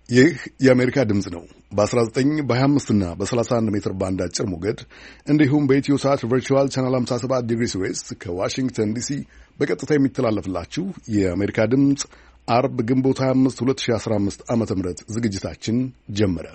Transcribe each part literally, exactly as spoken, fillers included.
ይህ የአሜሪካ ድምጽ ነው። በ19 በ25 እና በ31 ሜትር ባንድ አጭር ሞገድ እንዲሁም በኢትዮ ሳት ቨርቹዋል ቻናል ሃምሳ ሰባት ዲግሪ ዌስት ከዋሽንግተን ዲሲ በቀጥታ የሚተላለፍላችሁ የአሜሪካ ድምጽ አርብ ግንቦት ሃያ አምስት ሁለት ሺህ አስራ አምስት ዓመተ ምህረት ዝግጅታችን ጀመረ።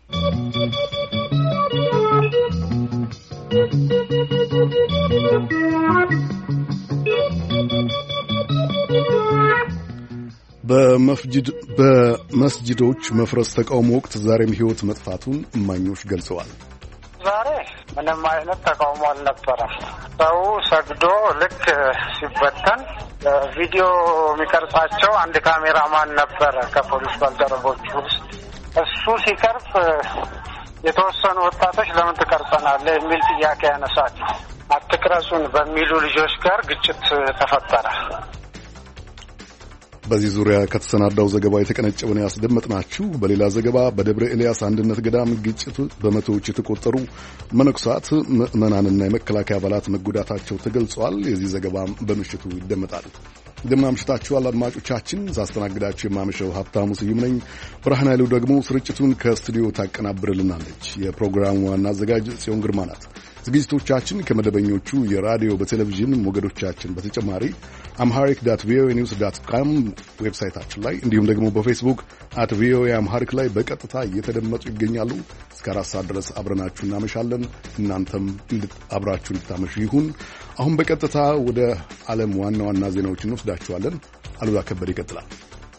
በመስጂድ በመስጂዶች መፍረስ ተቃውሞ ወቅት ዛሬም ሕይወት መጥፋቱን እማኞች ገልጸዋል። ዛሬ ምንም አይነት ተቃውሞ አልነበረም። ሰው ሰግዶ ልክ ሲበተን ቪዲዮ የሚቀርጻቸው አንድ ካሜራማን ነበረ ከፖሊስ ባልደረቦች ውስጥ። እሱ ሲቀርጽ የተወሰኑ ወጣቶች ለምን ትቀርጸናለህ የሚል ጥያቄ ያነሳል። አትቅረጹን በሚሉ ልጆች ጋር ግጭት ተፈጠረ። በዚህ ዙሪያ ከተሰናዳው ዘገባ የተቀነጨበን ያስደመጥናችሁ። በሌላ ዘገባ በደብረ ኤልያስ አንድነት ገዳም ግጭት በመቶዎች የተቆጠሩ መነኩሳት ምዕመናንና የመከላከያ አባላት መጎዳታቸው ተገልጿል። የዚህ ዘገባ በምሽቱ ይደመጣል። እንደምን አምሽታችኋል አድማጮቻችን። ሳስተናግዳችሁ የማመሸው ሀብታሙ ስዩም ነኝ። ብርሃን ኃይሉ ደግሞ ስርጭቱን ከስቱዲዮ ታቀናብርልናለች። የፕሮግራሙ ዋና አዘጋጅ ጽዮን ግርማ ናት። ዝግጅቶቻችን ከመደበኞቹ የራዲዮ በቴሌቪዥን ሞገዶቻችን በተጨማሪ አምሃሪክ ዳት ቪኦኤ ኒውስ ዳት ኮም ዌብሳይታችን ላይ እንዲሁም ደግሞ በፌስቡክ አት ቪኦኤ አምሃሪክ ላይ በቀጥታ እየተደመጡ ይገኛሉ። እስከ አራት ሰዓት ድረስ አብረናችሁ እናመሻለን። እናንተም አብራችሁ እንድታመሹ ይሁን። አሁን በቀጥታ ወደ ዓለም ዋና ዋና ዜናዎች እንወስዳችኋለን። አሉላ ከበደ ይቀጥላል።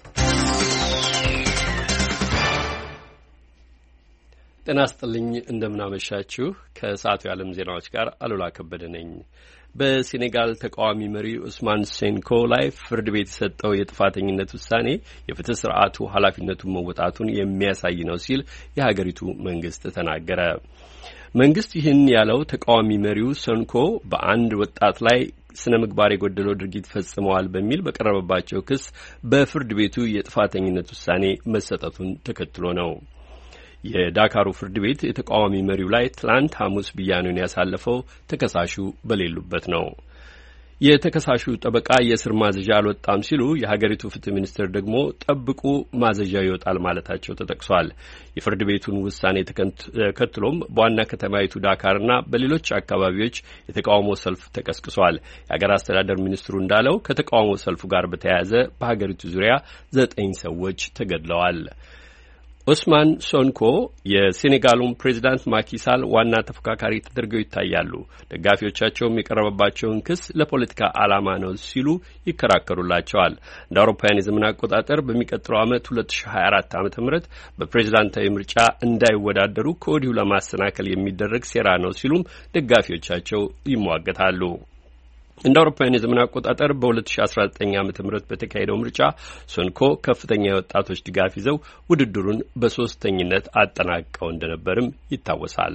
ጤና ይስጥልኝ፣ እንደምናመሻችሁ። ከሰዓቱ የዓለም ዜናዎች ጋር አሉላ ከበደ ነኝ። በሴኔጋል ተቃዋሚ መሪ ኡስማን ሴንኮ ላይ ፍርድ ቤት የሰጠው የጥፋተኝነት ውሳኔ የፍትህ ስርዓቱ ኃላፊነቱን መወጣቱን የሚያሳይ ነው ሲል የሀገሪቱ መንግስት ተናገረ። መንግስት ይህን ያለው ተቃዋሚ መሪው ሴንኮ በአንድ ወጣት ላይ ስነ ምግባር የጎደለው ድርጊት ፈጽመዋል በሚል በቀረበባቸው ክስ በፍርድ ቤቱ የጥፋተኝነት ውሳኔ መሰጠቱን ተከትሎ ነው። የዳካሩ ፍርድ ቤት የተቃዋሚ መሪው ላይ ትላንት ሐሙስ ብያኔውን ያሳለፈው ተከሳሹ በሌሉበት ነው። የተከሳሹ ጠበቃ የእስር ማዘዣ አልወጣም ሲሉ፣ የሀገሪቱ ፍትህ ሚኒስቴር ደግሞ ጠብቁ ማዘዣ ይወጣል ማለታቸው ተጠቅሷል። የፍርድ ቤቱን ውሳኔ ተከትሎም በዋና ከተማይቱ ዳካርና በሌሎች አካባቢዎች የተቃውሞ ሰልፍ ተቀስቅሷል። የሀገር አስተዳደር ሚኒስትሩ እንዳለው ከተቃውሞ ሰልፉ ጋር በተያያዘ በሀገሪቱ ዙሪያ ዘጠኝ ሰዎች ተገድለዋል። ኡስማን ሶንኮ የሴኔጋሉን ፕሬዚዳንት ማኪሳል ዋና ተፎካካሪ ተደርገው ይታያሉ። ደጋፊዎቻቸውም የቀረበባቸውን ክስ ለፖለቲካ ዓላማ ነው ሲሉ ይከራከሩላቸዋል። እንደ አውሮፓውያን የዘመን አቆጣጠር በሚቀጥለው ዓመት ሁለት ሺህ ሀያ አራት ዓመተ ምህረት በፕሬዚዳንታዊ ምርጫ እንዳይወዳደሩ ከወዲሁ ለማሰናከል የሚደረግ ሴራ ነው ሲሉም ደጋፊዎቻቸው ይሟገታሉ። እንደ አውሮፓውያን የዘመን አቆጣጠር በሁለት ሺህ አስራ ዘጠኝ ዓመተ ምህረት በተካሄደው ምርጫ ሶንኮ ከፍተኛ የወጣቶች ድጋፍ ይዘው ውድድሩን በሶስተኝነት አጠናቀው እንደነበርም ይታወሳል።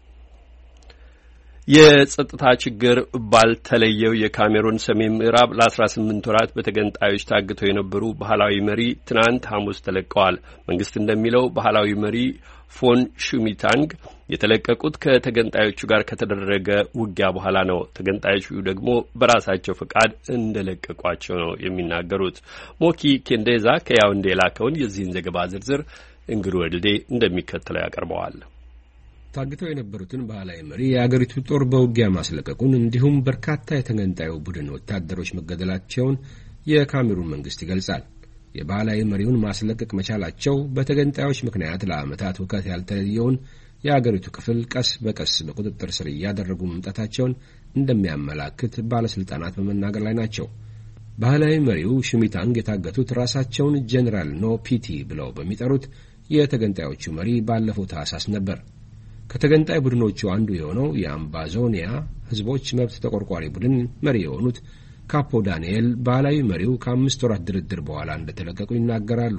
የጸጥታ ችግር ባልተለየው የካሜሩን ሰሜን ምዕራብ ለአስራ ስምንት ወራት በተገንጣዮች ታግተው የነበሩ ባህላዊ መሪ ትናንት ሐሙስ ተለቀዋል። መንግስት እንደሚለው ባህላዊ መሪ ፎን ሹሚታንግ የተለቀቁት ከተገንጣዮቹ ጋር ከተደረገ ውጊያ በኋላ ነው። ተገንጣዮቹ ደግሞ በራሳቸው ፈቃድ እንደለቀቋቸው ነው የሚናገሩት። ሞኪ ኬንዴዛ ከያውንዴ ላከውን የዚህን ዘገባ ዝርዝር እንግሩ ወልዴ እንደሚከተለው ያቀርበዋል። ታግተው የነበሩትን ባህላዊ መሪ የአገሪቱ ጦር በውጊያ ማስለቀቁን እንዲሁም በርካታ የተገንጣዩ ቡድን ወታደሮች መገደላቸውን የካሜሩን መንግስት ይገልጻል። የባህላዊ መሪውን ማስለቀቅ መቻላቸው በተገንጣዮች ምክንያት ለዓመታት ውከት ያልተለየውን የአገሪቱ ክፍል ቀስ በቀስ በቁጥጥር ስር እያደረጉ መምጣታቸውን እንደሚያመላክት ባለስልጣናት በመናገር ላይ ናቸው። ባህላዊ መሪው ሹሚታንግ የታገቱት ራሳቸውን ጄኔራል ኖ ፒቲ ብለው በሚጠሩት የተገንጣዮቹ መሪ ባለፈው ታህሳስ ነበር። ከተገንጣይ ቡድኖቹ አንዱ የሆነው የአምባዞኒያ ህዝቦች መብት ተቆርቋሪ ቡድን መሪ የሆኑት ካፖ ዳንኤል ባህላዊ መሪው ከአምስት ወራት ድርድር በኋላ እንደተለቀቁ ይናገራሉ።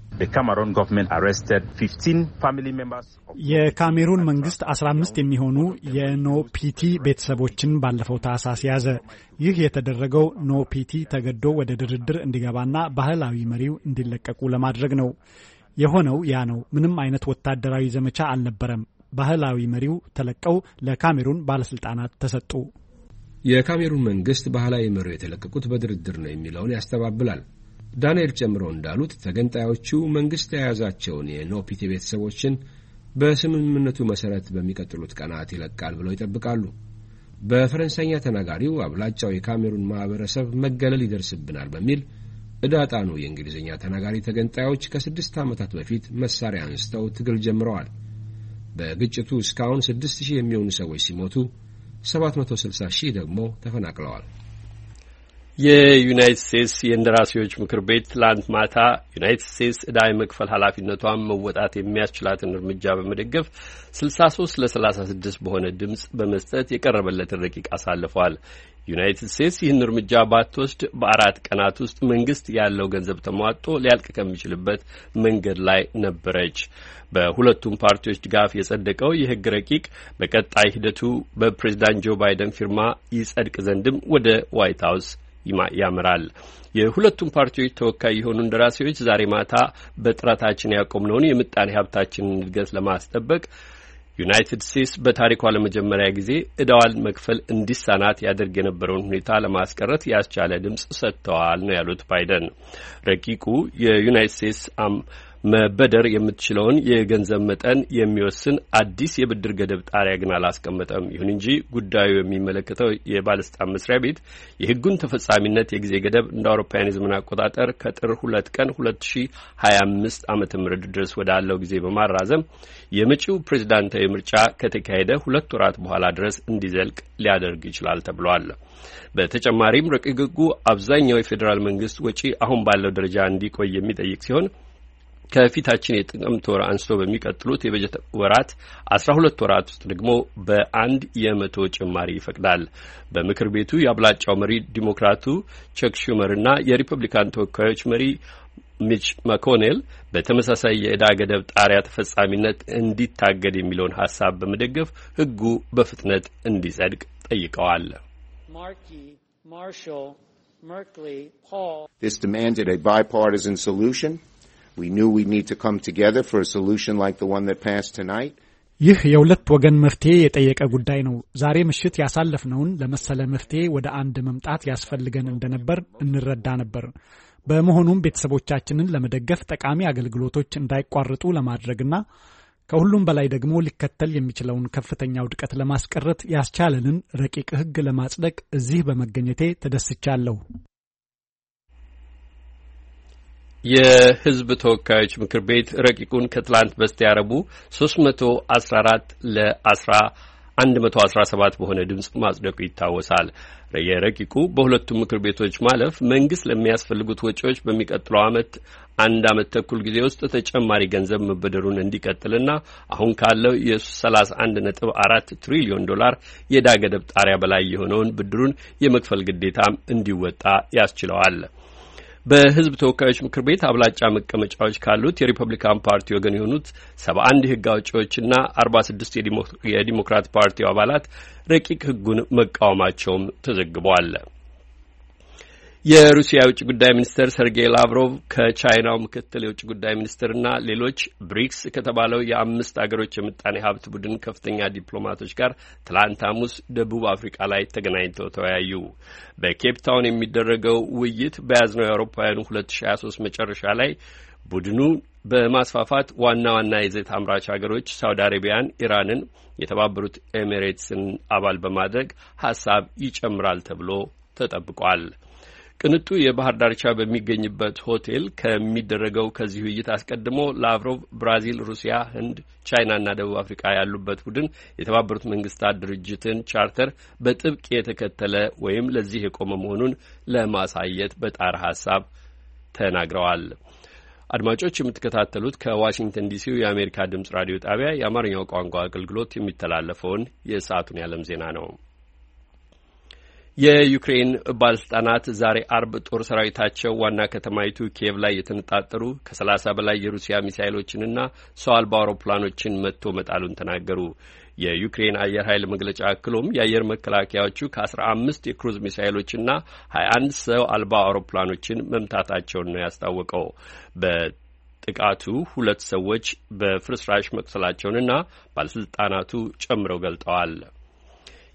የካሜሩን መንግስት አስራ አምስት የሚሆኑ የኖፒቲ ቤተሰቦችን ባለፈው ታህሳስ ያዘ። ይህ የተደረገው ኖፒቲ ተገዶ ወደ ድርድር እንዲገባና ባህላዊ መሪው እንዲለቀቁ ለማድረግ ነው። የሆነው ያ ነው። ምንም አይነት ወታደራዊ ዘመቻ አልነበረም። ባህላዊ መሪው ተለቀው ለካሜሩን ባለስልጣናት ተሰጡ። የካሜሩን መንግስት ባህላዊ መሪው የተለቀቁት በድርድር ነው የሚለውን ያስተባብላል። ዳንኤል ጨምረው እንዳሉት ተገንጣዮቹ መንግስት የያዛቸውን የኖፒቲ ቤተሰቦችን በስምምነቱ መሰረት በሚቀጥሉት ቀናት ይለቃል ብለው ይጠብቃሉ። በፈረንሳይኛ ተናጋሪው አብላጫው የካሜሩን ማህበረሰብ መገለል ይደርስብናል በሚል እዳጣኑ የእንግሊዝኛ ተናጋሪ ተገንጣዮች ከስድስት ዓመታት በፊት መሳሪያ አንስተው ትግል ጀምረዋል። በግጭቱ እስካሁን ስድስት ሺህ የሚሆኑ ሰዎች ሲሞቱ ሰባት መቶ ስልሳ ሺህ ደግሞ ተፈናቅለዋል። የዩናይትድ ስቴትስ የእንደራሴዎች ምክር ቤት ትላንት ማታ ዩናይትድ ስቴትስ ዕዳ የመክፈል ኃላፊነቷን መወጣት የሚያስችላትን እርምጃ በመደገፍ ስልሳ ሶስት ለሰላሳ ስድስት በሆነ ድምጽ በመስጠት የቀረበለትን ረቂቅ አሳልፏል። ዩናይትድ ስቴትስ ይህን እርምጃ ባትወስድ በአራት ቀናት ውስጥ መንግስት ያለው ገንዘብ ተሟጦ ሊያልቅ ከሚችልበት መንገድ ላይ ነበረች። በሁለቱም ፓርቲዎች ድጋፍ የጸደቀው የሕግ ረቂቅ በቀጣይ ሂደቱ በፕሬዝዳንት ጆ ባይደን ፊርማ ይጸድቅ ዘንድም ወደ ዋይት ሀውስ ያመራል። የሁለቱም ፓርቲዎች ተወካይ የሆኑ እንደራሴዎች ዛሬ ማታ በጥረታችን ያቆምነውን የምጣኔ ሀብታችንን እድገት ለማስጠበቅ ዩናይትድ ስቴትስ በታሪኳ ለመጀመሪያ ጊዜ ዕዳዋን መክፈል እንዲሳናት ያደርግ የነበረውን ሁኔታ ለማስቀረት ያስቻለ ድምጽ ሰጥተዋል ነው ያሉት ባይደን። ረቂቁ የዩናይትድ ስቴትስ መበደር የምትችለውን የገንዘብ መጠን የሚወስን አዲስ የብድር ገደብ ጣሪያ ግን አላስቀመጠም። ይሁን እንጂ ጉዳዩ የሚመለከተው የባለስልጣን መስሪያ ቤት የሕጉን ተፈጻሚነት የጊዜ ገደብ እንደ አውሮፓውያን የዘመን አቆጣጠር ከጥር ሁለት ቀን ሁለት ሺህ ሀያ አምስት ዓመተ ምህረት ድረስ ወዳለው ጊዜ በማራዘም የመጪው ፕሬዝዳንታዊ ምርጫ ከተካሄደ ሁለት ወራት በኋላ ድረስ እንዲዘልቅ ሊያደርግ ይችላል ተብሏል። በተጨማሪም ረቂቅ ሕጉ አብዛኛው የፌዴራል መንግስት ወጪ አሁን ባለው ደረጃ እንዲቆይ የሚጠይቅ ሲሆን ከፊታችን የጥቅምት ወር አንስቶ በሚቀጥሉት የበጀት ወራት አስራ ሁለት ወራት ውስጥ ደግሞ በአንድ የመቶ ጭማሪ ይፈቅዳል። በምክር ቤቱ የአብላጫው መሪ ዲሞክራቱ ቸክ ሹመርና የሪፐብሊካን ተወካዮች መሪ ሚች ማኮኔል በተመሳሳይ የዕዳ ገደብ ጣሪያ ተፈጻሚነት እንዲታገድ የሚለውን ሐሳብ በመደገፍ ሕጉ በፍጥነት እንዲጸድቅ ጠይቀዋል። This demanded a bipartisan solution. We knew we'd need to come together for a solution like the one that passed tonight. ይህ የሁለት ወገን መፍትሄ የጠየቀ ጉዳይ ነው። ዛሬ ምሽት ያሳለፍነውን ለመሰለ መፍትሄ ወደ አንድ መምጣት ያስፈልገን እንደነበር እንረዳ ነበር። በመሆኑም ቤተሰቦቻችንን ለመደገፍ ጠቃሚ አገልግሎቶች እንዳይቋርጡ ለማድረግና ከሁሉም በላይ ደግሞ ሊከተል የሚችለውን ከፍተኛ ውድቀት ለማስቀረት ያስቻለንን ረቂቅ ሕግ ለማጽደቅ እዚህ በመገኘቴ ተደስቻለሁ። የሕዝብ ተወካዮች ምክር ቤት ረቂቁን ከትላንት በስቲያ ረቡዕ ሶስት መቶ አስራ አራት ለአንድ መቶ አስራ ሰባት በሆነ ድምጽ ማጽደቁ ይታወሳል። የረቂቁ በሁለቱም ምክር ቤቶች ማለፍ መንግስት ለሚያስፈልጉት ወጪዎች በሚቀጥለው ዓመት አንድ ዓመት ተኩል ጊዜ ውስጥ ተጨማሪ ገንዘብ መበደሩን እንዲቀጥልና አሁን ካለው የሰላሳ አንድ ነጥብ አራት ትሪሊዮን ዶላር የዕዳ ገደብ ጣሪያ በላይ የሆነውን ብድሩን የመክፈል ግዴታም እንዲወጣ ያስችለዋል። በሕዝብ ተወካዮች ምክር ቤት አብላጫ መቀመጫዎች ካሉት የሪፐብሊካን ፓርቲ ወገን የሆኑት ሰባ አንድ የሕግ አውጪዎችና አርባ ስድስት የዲሞክራት ፓርቲው አባላት ረቂቅ ሕጉን መቃወማቸውም ተዘግቧል። የሩሲያ የውጭ ጉዳይ ሚኒስትር ሰርጌይ ላቭሮቭ ከቻይናው ምክትል የውጭ ጉዳይ ሚኒስትርና ሌሎች ብሪክስ ከተባለው የአምስት አገሮች የምጣኔ ሀብት ቡድን ከፍተኛ ዲፕሎማቶች ጋር ትላንት ሐሙስ ደቡብ አፍሪካ ላይ ተገናኝተው ተወያዩ። በኬፕ ታውን የሚደረገው ውይይት በያዝነው የአውሮፓውያኑ ሁለት ሺህ ሀያ ሶስት መጨረሻ ላይ ቡድኑ በማስፋፋት ዋና ዋና የዘይት አምራች ሀገሮች ሳውዲ አረቢያን፣ ኢራንን፣ የተባበሩት ኤሚሬትስን አባል በማድረግ ሀሳብ ይጨምራል ተብሎ ተጠብቋል። ቅንጡ የባህር ዳርቻ በሚገኝበት ሆቴል ከሚደረገው ከዚህ ውይይት አስቀድሞ ላቭሮቭ ብራዚል፣ ሩሲያ፣ ህንድ፣ ቻይናና ደቡብ አፍሪካ ያሉበት ቡድን የተባበሩት መንግስታት ድርጅትን ቻርተር በጥብቅ የተከተለ ወይም ለዚህ የቆመ መሆኑን ለማሳየት በጣር ሀሳብ ተናግረዋል። አድማጮች የምትከታተሉት ከዋሽንግተን ዲሲው የአሜሪካ ድምጽ ራዲዮ ጣቢያ የአማርኛው ቋንቋ አገልግሎት የሚተላለፈውን የሰዓቱን የዓለም ዜና ነው። የዩክሬን ባለስልጣናት ዛሬ አርብ ጦር ሰራዊታቸው ዋና ከተማይቱ ኪየቭ ላይ የተነጣጠሩ ከሰላሳ በላይ የሩሲያ ሚሳይሎችንና ሰው አልባ አውሮፕላኖችን መትቶ መጣሉን ተናገሩ። የዩክሬን አየር ኃይል መግለጫ አክሎም የአየር መከላከያዎቹ ከአስራ አምስት የክሩዝ ሚሳይሎችና ሀያ አንድ ሰው አልባ አውሮፕላኖችን መምታታቸውን ነው ያስታወቀው። በጥቃቱ ሁለት ሰዎች በፍርስራሽ መቁሰላቸውንና ባለስልጣናቱ ጨምረው ገልጠዋል።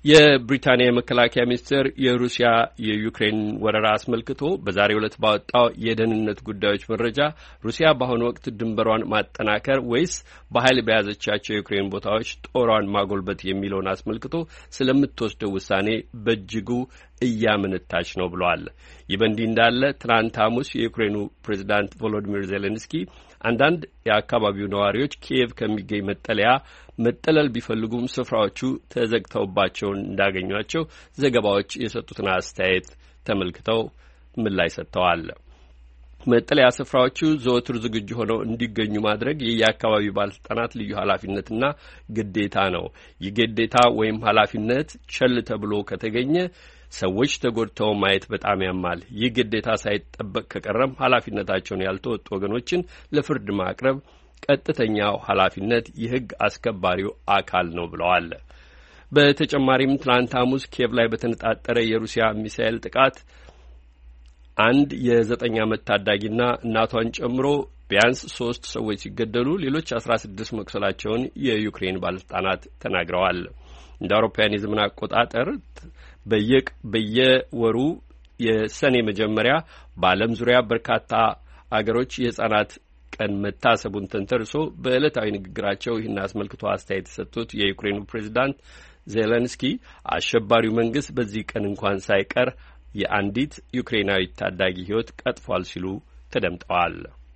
የብሪታንያ የመከላከያ ሚኒስቴር የሩሲያ የዩክሬን ወረራ አስመልክቶ በዛሬው ዕለት ባወጣው የደህንነት ጉዳዮች መረጃ ሩሲያ በአሁኑ ወቅት ድንበሯን ማጠናከር ወይስ በኃይል በያዘቻቸው የዩክሬን ቦታዎች ጦሯን ማጎልበት የሚለውን አስመልክቶ ስለምትወስደው ውሳኔ በእጅጉ እያመነታች ነው ብለዋል። ይህ በእንዲህ እንዳለ ትናንት ሐሙስ የዩክሬኑ ፕሬዚዳንት ቮሎዲሚር ዜሌንስኪ አንዳንድ የአካባቢው ነዋሪዎች ኪየቭ ከሚገኝ መጠለያ መጠለል ቢፈልጉም ስፍራዎቹ ተዘግተውባቸው እንዳገኟቸው ዘገባዎች የሰጡትን አስተያየት ተመልክተው ምላሽ ሰጥተዋል። መጠለያ ስፍራዎቹ ዘወትር ዝግጁ ሆነው እንዲገኙ ማድረግ የየአካባቢው ባለስልጣናት ልዩ ኃላፊነትና ግዴታ ነው። ይህ ግዴታ ወይም ኃላፊነት ቸል ተብሎ ከተገኘ ሰዎች ተጎድተው ማየት በጣም ያማል። ይህ ግዴታ ሳይጠበቅ ከቀረም ኃላፊነታቸውን ያልተወጡ ወገኖችን ለፍርድ ማቅረብ ቀጥተኛው ኃላፊነት የሕግ አስከባሪው አካል ነው ብለዋል። በተጨማሪም ትናንት ሐሙስ ኪየቭ ላይ በተነጣጠረ የሩሲያ ሚሳኤል ጥቃት አንድ የዘጠኝ ዓመት ታዳጊና እናቷን ጨምሮ ቢያንስ ሶስት ሰዎች ሲገደሉ ሌሎች አስራ ስድስት መቁሰላቸውን የዩክሬን ባለስልጣናት ተናግረዋል። እንደ አውሮፓውያን የዘመን አቆጣጠር በየቅ በየወሩ የሰኔ መጀመሪያ በዓለም ዙሪያ በርካታ አገሮች የሕፃናት ቀን መታሰቡን ተንተርሶ በዕለታዊ ንግግራቸው ይህን አስመልክቶ አስተያየት የሰጡት የዩክሬኑ ፕሬዚዳንት ዜሌንስኪ አሸባሪው መንግስት በዚህ ቀን እንኳን ሳይቀር የአንዲት ዩክሬናዊ ታዳጊ ሕይወት ቀጥፏል ሲሉ ተደምጠዋል።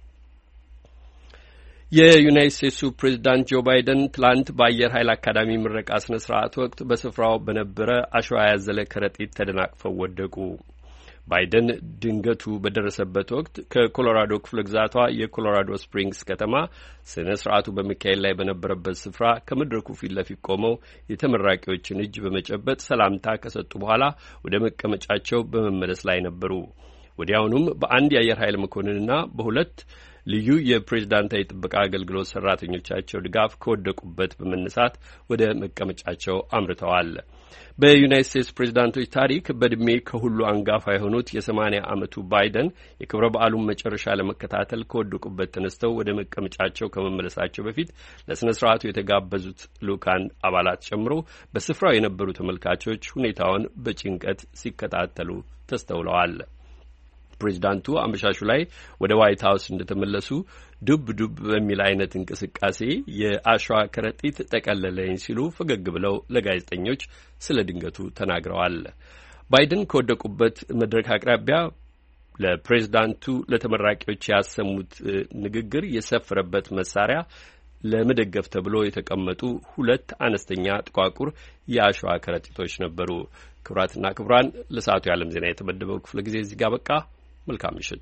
የዩናይትድ ስቴትሱ ፕሬዚዳንት ጆ ባይደን ትላንት በአየር ኃይል አካዳሚ ምረቃ ስነ ስርዓት ወቅት በስፍራው በነበረ አሸዋ ያዘለ ከረጢት ተደናቅፈው ወደቁ። ባይደን ድንገቱ በደረሰበት ወቅት ከኮሎራዶ ክፍለ ግዛቷ የኮሎራዶ ስፕሪንግስ ከተማ ስነ ስርዓቱ በመካሄድ ላይ በነበረበት ስፍራ ከመድረኩ ፊት ለፊት ቆመው የተመራቂዎችን እጅ በመጨበጥ ሰላምታ ከሰጡ በኋላ ወደ መቀመጫቸው በመመለስ ላይ ነበሩ። ወዲያውኑም በአንድ የአየር ኃይል መኮንንና በሁለት ልዩ የፕሬዝዳንታዊ ጥበቃ አገልግሎት ሰራተኞቻቸው ድጋፍ ከወደቁበት በመነሳት ወደ መቀመጫቸው አምርተዋል። በዩናይትድ ስቴትስ ፕሬዝዳንቶች ታሪክ በዕድሜ ከሁሉ አንጋፋ የሆኑት የሰማኒያ ዓመቱ ባይደን የክብረ በዓሉን መጨረሻ ለመከታተል ከወደቁበት ተነስተው ወደ መቀመጫቸው ከመመለሳቸው በፊት ለስነ ስርዓቱ የተጋበዙት ልኡካን አባላት ጨምሮ በስፍራው የነበሩ ተመልካቾች ሁኔታውን በጭንቀት ሲከታተሉ ተስተውለዋል። ፕሬዚዳንቱ አመሻሹ ላይ ወደ ዋይት ሀውስ እንደተመለሱ ዱብ ዱብ በሚል አይነት እንቅስቃሴ የአሸዋ ከረጢት ጠቀለለኝ ሲሉ ፈገግ ብለው ለጋዜጠኞች ስለ ድንገቱ ተናግረዋል። ባይደን ከወደቁበት መድረክ አቅራቢያ ለፕሬዚዳንቱ ለተመራቂዎች ያሰሙት ንግግር የሰፈረበት መሳሪያ ለመደገፍ ተብሎ የተቀመጡ ሁለት አነስተኛ ጥቋቁር የአሸዋ ከረጢቶች ነበሩ። ክቡራትና ክቡራን፣ ለሰዓቱ የዓለም ዜና የተመደበው ክፍለ ጊዜ እዚህ ጋር በቃ። መልካም ምሽት።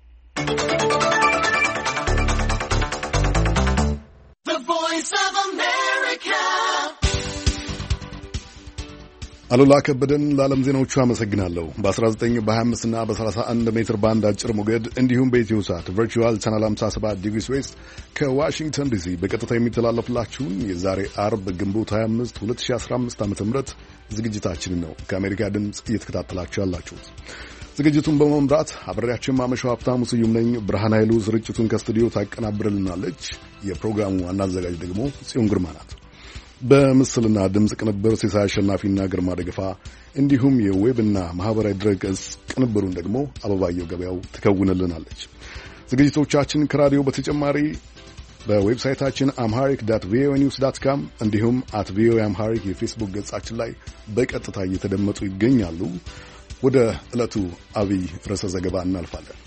አሉላ ከበደን ለዓለም ዜናዎቹ አመሰግናለሁ። በ19 በ25 እና በ31 ሜትር ባንድ አጭር ሞገድ እንዲሁም በኢትዮ ሳት ቨርቹዋል ቻናል ሃምሳ ሰባት ዲግሪ ዌስት ከዋሽንግተን ዲሲ በቀጥታ የሚተላለፍላችሁን የዛሬ አርብ ግንቦት ሃያ አምስት ሁለት ሺህ አስራ አምስት ዓመተ ምህረት ዝግጅታችንን ነው ከአሜሪካ ድምፅ እየተከታተላችሁ ያላችሁት። ዝግጅቱን በመምራት አብሬያችሁ ማመሻው ሀብታሙ ስዩም ነኝ። ብርሃን ኃይሉ ስርጭቱን ከስቱዲዮ ታቀናብርልናለች። የፕሮግራሙ ዋና አዘጋጅ ደግሞ ጽዮን ግርማ ናት። በምስልና ድምፅ ቅንብር ሲሳይ አሸናፊና ግርማ ደገፋ እንዲሁም የዌብና ማህበራዊ ድረገጽ ቅንብሩን ደግሞ አበባየው ገበያው ትከውንልናለች። ዝግጅቶቻችን ከራዲዮ በተጨማሪ በዌብሳይታችን አምሃሪክ ዳት ቪኦኤ ኒውስ ዳት ካም እንዲሁም አት ቪኦኤ አምሃሪክ የፌስቡክ ገጻችን ላይ በቀጥታ እየተደመጡ ይገኛሉ። ወደ ዕለቱ አብይ ርዕሰ ዘገባ እናልፋለን።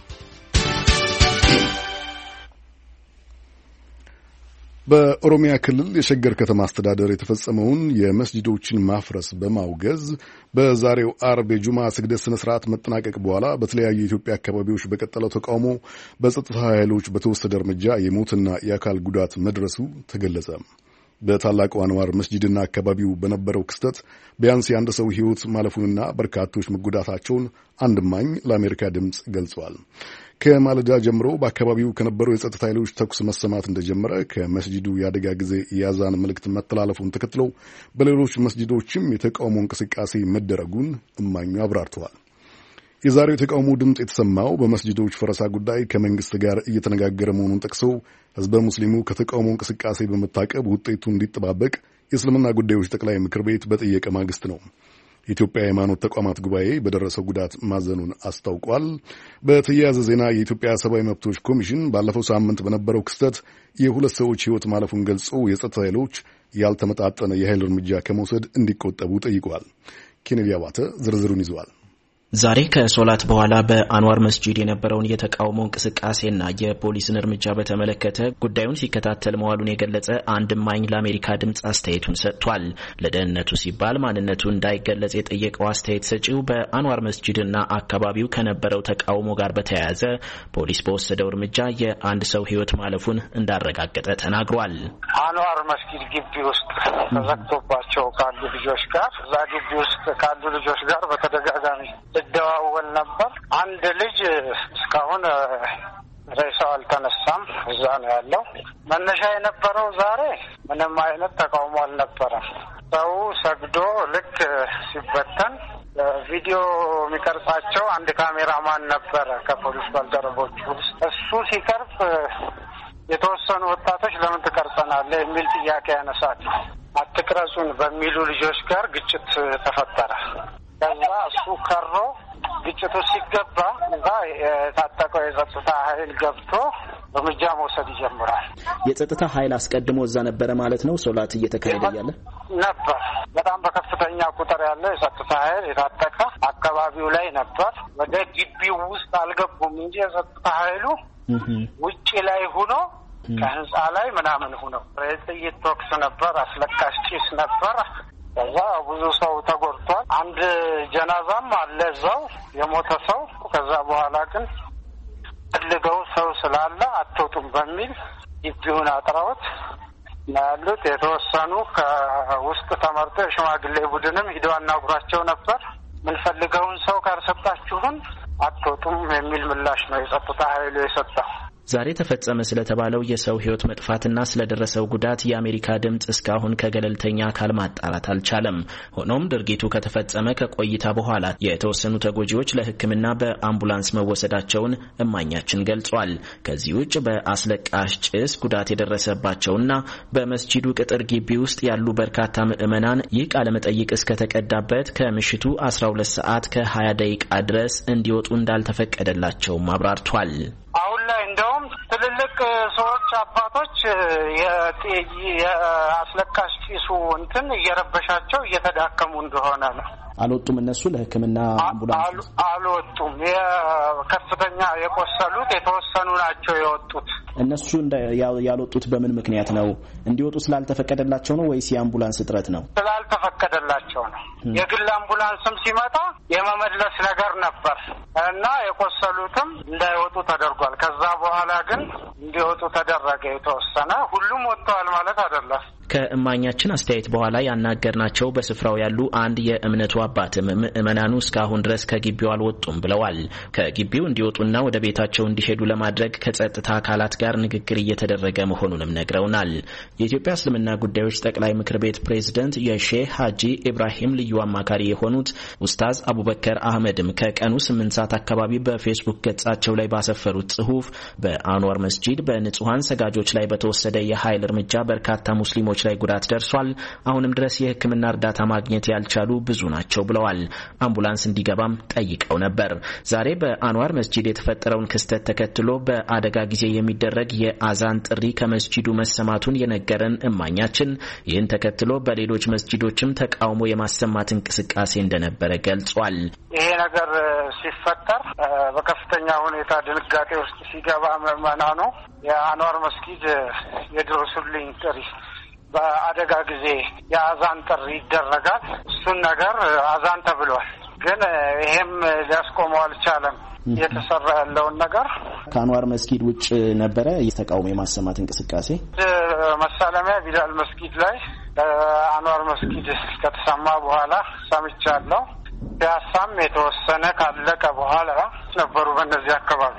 በኦሮሚያ ክልል የሸገር ከተማ አስተዳደር የተፈጸመውን የመስጂዶችን ማፍረስ በማውገዝ በዛሬው አርብ የጁማ ስግደት ስነ ስርዓት መጠናቀቅ በኋላ በተለያዩ የኢትዮጵያ አካባቢዎች በቀጠለው ተቃውሞ በጸጥታ ኃይሎች በተወሰደ እርምጃ የሞትና የአካል ጉዳት መድረሱ ተገለጸ። በታላቁ አንዋር መስጂድና አካባቢው በነበረው ክስተት ቢያንስ የአንድ ሰው ሕይወት ማለፉንና በርካቶች መጎዳታቸውን አንድ እማኝ ለአሜሪካ ድምፅ ገልጸዋል። ከማለዳ ጀምሮ በአካባቢው ከነበሩ የጸጥታ ኃይሎች ተኩስ መሰማት እንደጀመረ ከመስጂዱ የአደጋ ጊዜ የአዛን መልእክት መተላለፉን ተከትለው በሌሎች መስጂዶችም የተቃውሞ እንቅስቃሴ መደረጉን እማኙ አብራርተዋል። የዛሬው የተቃውሞ ድምፅ የተሰማው በመስጂዶች ፈረሳ ጉዳይ ከመንግስት ጋር እየተነጋገረ መሆኑን ጠቅሰው ህዝበ ሙስሊሙ ከተቃውሞ እንቅስቃሴ በመታቀብ ውጤቱ እንዲጠባበቅ የእስልምና ጉዳዮች ጠቅላይ ምክር ቤት በጠየቀ ማግስት ነው። የኢትዮጵያ ሃይማኖት ተቋማት ጉባኤ በደረሰው ጉዳት ማዘኑን አስታውቋል። በተያያዘ ዜና የኢትዮጵያ ሰብአዊ መብቶች ኮሚሽን ባለፈው ሳምንት በነበረው ክስተት የሁለት ሰዎች ሕይወት ማለፉን ገልጾ የጸጥታ ኃይሎች ያልተመጣጠነ የኃይል እርምጃ ከመውሰድ እንዲቆጠቡ ጠይቀዋል። ኬኔዲ አባተ ዝርዝሩን ይዘዋል። ዛሬ ከሶላት በኋላ በአንዋር መስጂድ የነበረውን የተቃውሞ እንቅስቃሴና የፖሊስን እርምጃ በተመለከተ ጉዳዩን ሲከታተል መዋሉን የገለጸ አንድ እማኝ ለአሜሪካ ድምፅ አስተያየቱን ሰጥቷል። ለደህንነቱ ሲባል ማንነቱ እንዳይገለጽ የጠየቀው አስተያየት ሰጪው በአንዋር መስጂድና አካባቢው ከነበረው ተቃውሞ ጋር በተያያዘ ፖሊስ በወሰደው እርምጃ የአንድ ሰው ሕይወት ማለፉን እንዳረጋገጠ ተናግሯል። አንዋር መስጂድ ግቢ ውስጥ ተዘግቶባቸው ካሉ ልጆች ጋር እዛ ግቢ ውስጥ ካሉ ልጆች ጋር በተደጋጋሚ ደዋወል ነበር። አንድ ልጅ እስካሁን ሬሳው አልተነሳም፣ እዛ ነው ያለው። መነሻ የነበረው ዛሬ ምንም አይነት ተቃውሞ አልነበረም። ሰው ሰግዶ ልክ ሲበተን ቪዲዮ የሚቀርጻቸው አንድ ካሜራማን ነበረ ከፖሊስ ባልደረቦች ውስጥ። እሱ ሲቀርጽ የተወሰኑ ወጣቶች ለምን ትቀርጸናለህ የሚል ጥያቄ ያነሳል። አትቅረጹን በሚሉ ልጆች ጋር ግጭት ተፈጠረ። ከዛ እሱ ከሮ ግጭቱ ሲገባ እዛ የታጠቀው የጸጥታ ኃይል ገብቶ እርምጃ መውሰድ ይጀምራል። የጸጥታ ኃይል አስቀድሞ እዛ ነበረ ማለት ነው። ሶላት እየተካሄደ ያለ ነበር። በጣም በከፍተኛ ቁጥር ያለው የጸጥታ ኃይል የታጠቀ አካባቢው ላይ ነበር። ወደ ግቢው ውስጥ አልገቡም እንጂ የጸጥታ ኃይሉ ውጪ ላይ ሆኖ ከህንጻ ላይ ምናምን ሆኖ ጥይት ተኩስ ነበር፣ አስለቃሽ ጭስ ነበር። ከዛ ብዙ ሰው ተጎድቷል። አንድ ጀናዛም አለ እዛው የሞተ ሰው። ከዛ በኋላ ግን ፈልገው ሰው ስላለ አትወጡም በሚል ግቢውን አጥረውት ነው ያሉት። የተወሰኑ ከውስጥ ተመርጦ የሽማግሌ ቡድንም ሂደው አናግሯቸው ነበር። ምንፈልገውን ሰው ካልሰጣችሁን አትወጡም የሚል ምላሽ ነው የጸጥታ ኃይሉ የሰጠው። ዛሬ ተፈጸመ ስለተባለው የሰው ሕይወት መጥፋትና ስለደረሰው ጉዳት የአሜሪካ ድምጽ እስካሁን ከገለልተኛ አካል ማጣራት አልቻለም። ሆኖም ድርጊቱ ከተፈጸመ ከቆይታ በኋላ የተወሰኑ ተጎጂዎች ለሕክምና በአምቡላንስ መወሰዳቸውን እማኛችን ገልጿል። ከዚህ ውጭ በአስለቃሽ ጭስ ጉዳት የደረሰባቸውና በመስጂዱ ቅጥር ግቢ ውስጥ ያሉ በርካታ ምዕመናን ይህ ቃለ መጠይቅ እስከተቀዳበት ከምሽቱ አስራ ሁለት ሰዓት ከሀያ ደቂቃ ድረስ እንዲወጡ እንዳልተፈቀደላቸውም አብራርቷል። አሁን ላይ እንደውም ትልልቅ ሰዎች አባቶች የአስለቃሽ ጭሱ እንትን እየረበሻቸው እየተዳከሙ እንደሆነ ነው። አልወጡም እነሱ ለሕክምና አምቡላንስ አልወጡም። የከፍተኛ የቆሰሉት የተወሰኑ ናቸው የወጡት። እነሱ ያልወጡት በምን ምክንያት ነው? እንዲወጡ ስላልተፈቀደላቸው ነው ወይስ የአምቡላንስ እጥረት ነው? ስላልተፈቀደላቸው ነው። የግል አምቡላንስም ሲመጣ የመመለስ ነገር ነበር እና የቆሰሉትም እንዳይወጡ ተደርጓል። ከዛ በኋላ ግን እንዲወጡ ተደረገ። የተወሰነ ሁሉም ወጥተዋል ማለት አይደለም። ከእማኛችን አስተያየት በኋላ ያናገርናቸው በስፍራው ያሉ አንድ የእምነቱ አባትም ምዕመናኑ እስካሁን ድረስ ከግቢው አልወጡም ብለዋል። ከግቢው እንዲወጡና ወደ ቤታቸው እንዲሄዱ ለማድረግ ከጸጥታ አካላት ጋር ንግግር እየተደረገ መሆኑንም ነግረውናል። የኢትዮጵያ እስልምና ጉዳዮች ጠቅላይ ምክር ቤት ፕሬዝደንት የሼህ ሀጂ ኢብራሂም ልዩ አማካሪ የሆኑት ኡስታዝ አቡበከር አህመድም ከቀኑ ስምንት ሰዓት አካባቢ በፌስቡክ ገጻቸው ላይ ባሰፈሩት ጽሑፍ በአንዋር መስጂድ በንጹሐን ሰጋጆች ላይ በተወሰደ የኃይል እርምጃ በርካታ ሙስሊሞች ላይ ጉዳት ደርሷል። አሁንም ድረስ የሕክምና እርዳታ ማግኘት ያልቻሉ ብዙ ናቸው ብለዋል። አምቡላንስ እንዲገባም ጠይቀው ነበር። ዛሬ በአንዋር መስጂድ የተፈጠረውን ክስተት ተከትሎ በአደጋ ጊዜ የሚደረግ የአዛን ጥሪ ከመስጂዱ መሰማቱን የነገረን እማኛችን ይህን ተከትሎ በሌሎች መስጂዶችም ተቃውሞ የማሰማት እንቅስቃሴ እንደነበረ ገልጿል። ይሄ ነገር ሲፈጠር በከፍተኛ ሁኔታ ድንጋጤ ውስጥ ሲገባ ምዕመናኑ የአንዋር መስጊድ የድረሱልኝ ጥሪ በአደጋ ጊዜ የአዛን ጥሪ ይደረጋል። እሱን ነገር አዛን ተብሏል። ግን ይሄም ሊያስቆመው አልቻለም። እየተሰራ ያለውን ነገር ከአንዋር መስጊድ ውጭ ነበረ የተቃውሞ የማሰማት እንቅስቃሴ መሳለሚያ ቢላል መስጊድ ላይ አንዋር መስጊድ ከተሰማ በኋላ ሰምቻለሁ። ፒያሳም የተወሰነ ካለቀ በኋላ ነበሩ። በእነዚህ አካባቢ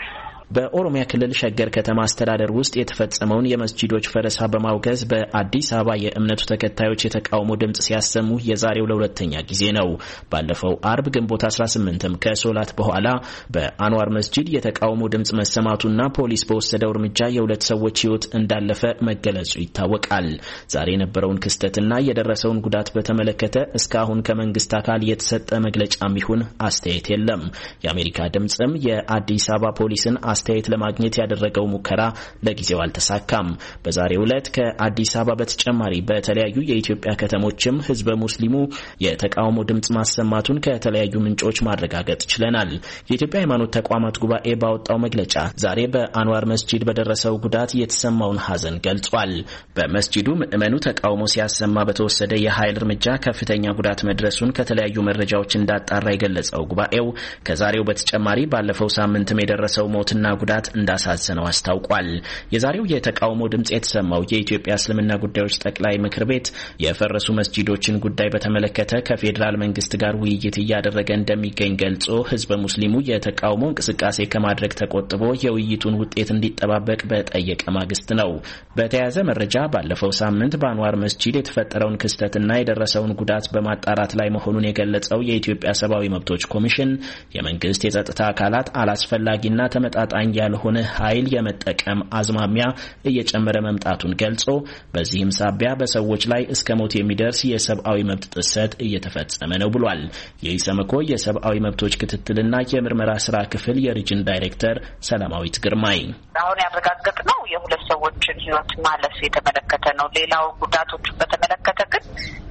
በኦሮሚያ ክልል ሸገር ከተማ አስተዳደር ውስጥ የተፈጸመውን የመስጂዶች ፈረሳ በማውገዝ በአዲስ አበባ የእምነቱ ተከታዮች የተቃውሞ ድምጽ ሲያሰሙ የዛሬው ለሁለተኛ ጊዜ ነው። ባለፈው አርብ ግንቦት አስራ ስምንትም ከሶላት በኋላ በአንዋር መስጂድ የተቃውሞ ድምጽ መሰማቱና ፖሊስ በወሰደው እርምጃ የሁለት ሰዎች ሕይወት እንዳለፈ መገለጹ ይታወቃል። ዛሬ የነበረውን ክስተትና የደረሰውን ጉዳት በተመለከተ እስካሁን ከመንግስት አካል የተሰጠ መግለጫም ይሁን አስተያየት የለም። የአሜሪካ ድምጽም የአዲስ አበባ ፖሊስን አስተያየት ለማግኘት ያደረገው ሙከራ ለጊዜው አልተሳካም። በዛሬው ዕለት ከአዲስ አበባ በተጨማሪ በተለያዩ የኢትዮጵያ ከተሞችም ህዝበ ሙስሊሙ የተቃውሞ ድምጽ ማሰማቱን ከተለያዩ ምንጮች ማረጋገጥ ችለናል። የኢትዮጵያ ሃይማኖት ተቋማት ጉባኤ ባወጣው መግለጫ ዛሬ በአንዋር መስጂድ በደረሰው ጉዳት የተሰማውን ሐዘን ገልጿል። በመስጂዱ ምዕመኑ ተቃውሞ ሲያሰማ በተወሰደ የኃይል እርምጃ ከፍተኛ ጉዳት መድረሱን ከተለያዩ መረጃዎች እንዳጣራ የገለጸው ጉባኤው ከዛሬው በተጨማሪ ባለፈው ሳምንትም የደረሰው ሞትና ጉዳት እንዳሳዘነው አስታውቋል። የዛሬው የተቃውሞ ድምጽ የተሰማው የኢትዮጵያ እስልምና ጉዳዮች ጠቅላይ ምክር ቤት የፈረሱ መስጂዶችን ጉዳይ በተመለከተ ከፌዴራል መንግስት ጋር ውይይት እያደረገ እንደሚገኝ ገልጾ ህዝበ ሙስሊሙ የተቃውሞ እንቅስቃሴ ከማድረግ ተቆጥቦ የውይይቱን ውጤት እንዲጠባበቅ በጠየቀ ማግስት ነው። በተያያዘ መረጃ ባለፈው ሳምንት በአንዋር መስጂድ የተፈጠረውን ክስተትና የደረሰውን ጉዳት በማጣራት ላይ መሆኑን የገለጸው የኢትዮጵያ ሰብአዊ መብቶች ኮሚሽን የመንግስት የጸጥታ አካላት አላስፈላጊና ተመጣጣኝ ያልሆነ ኃይል የመጠቀም አዝማሚያ እየጨመረ መምጣቱን ገልጾ በዚህም ሳቢያ በሰዎች ላይ እስከ ሞት የሚደርስ የሰብአዊ መብት ጥሰት እየተፈጸመ ነው ብሏል። የኢሰመኮ የሰብአዊ መብቶች ክትትልና የምርመራ ስራ ክፍል የሪጅን ዳይሬክተር ሰላማዊት ግርማይ አሁን ያረጋገጥነው የሁለት ሰዎችን ህይወት ማለፍ የተመለከተ ነው። ሌላው ጉዳቶችን በተመለከተ ግን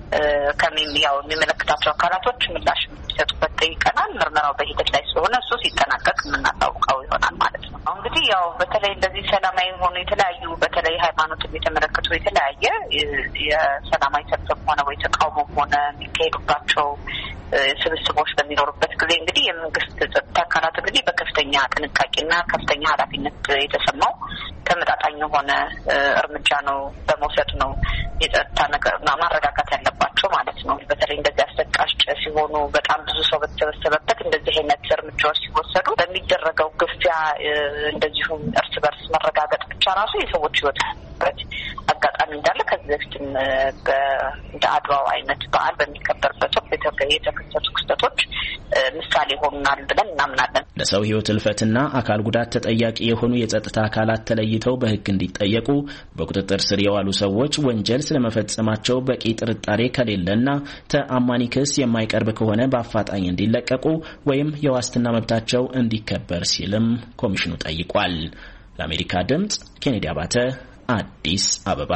ከሚም ያው የሚመለከታቸው አካላቶች ምላሽ እንዲሰጡበት ጠይቀናል። ምርመራው በሂደት ላይ ስለሆነ እሱ ሲጠናቀቅ የምናሳውቀው ይሆናል ማለት ነው። እንግዲህ ያው በተለይ እንደዚህ ሰላማዊ ሆኑ የተለያዩ በተለይ ሃይማኖትን የተመለከቱ የተለያየ የሰላማዊ ሰልፍም ሆነ ወይ ተቃውሞም ሆነ የሚካሄዱባቸው ስብስቦች በሚኖሩበት ጊዜ እንግዲህ የመንግስት ጸጥታ አካላት እንግዲህ በከፍተኛ ጥንቃቄና ከፍተኛ ኃላፊነት የተሰማው ተመጣጣኝ የሆነ እርምጃ ነው በመውሰድ ነው የጸጥታ ነገር ማረጋጋት ያለባቸው ማለት ነው። በተለይ እንደዚህ አስጠቃሽ ሲሆኑ በጣም ብዙ ሰው በተሰበሰበበት እንደዚህ አይነት እርምጃዎች ሲወሰዱ በሚደረገው ግፊያ እንደዚሁም እርስ በርስ መረጋገጥ ብቻ ራሱ የሰዎች ህይወት አጋጣሚ እንዳለ ከዚህ በፊትም እንደ አድዋው አይነት በዓል በሚከበርበት ወቅት የተከሰቱ ክስተቶች ምሳሌ ሆኑናል ብለን እናምናለን። ለሰው ህይወት እልፈትና አካል ጉዳት ተጠያቂ የሆኑ የጸጥታ አካላት ተለይተው በህግ እንዲጠየቁ፣ በቁጥጥር ስር የዋሉ ሰዎች ወንጀል ስለመፈጸማቸው በቂ ጥርጣሬ ከሌለና ተአማኒ ክስ የማይቀርብ ከሆነ በአፋጣኝ እንዲለቀቁ ወይም የዋስትና መብታቸው እንዲከበር ሲልም ኮሚሽኑ ጠይቋል። ለአሜሪካ ድምጽ ኬኔዲ አባተ አዲስ አበባ።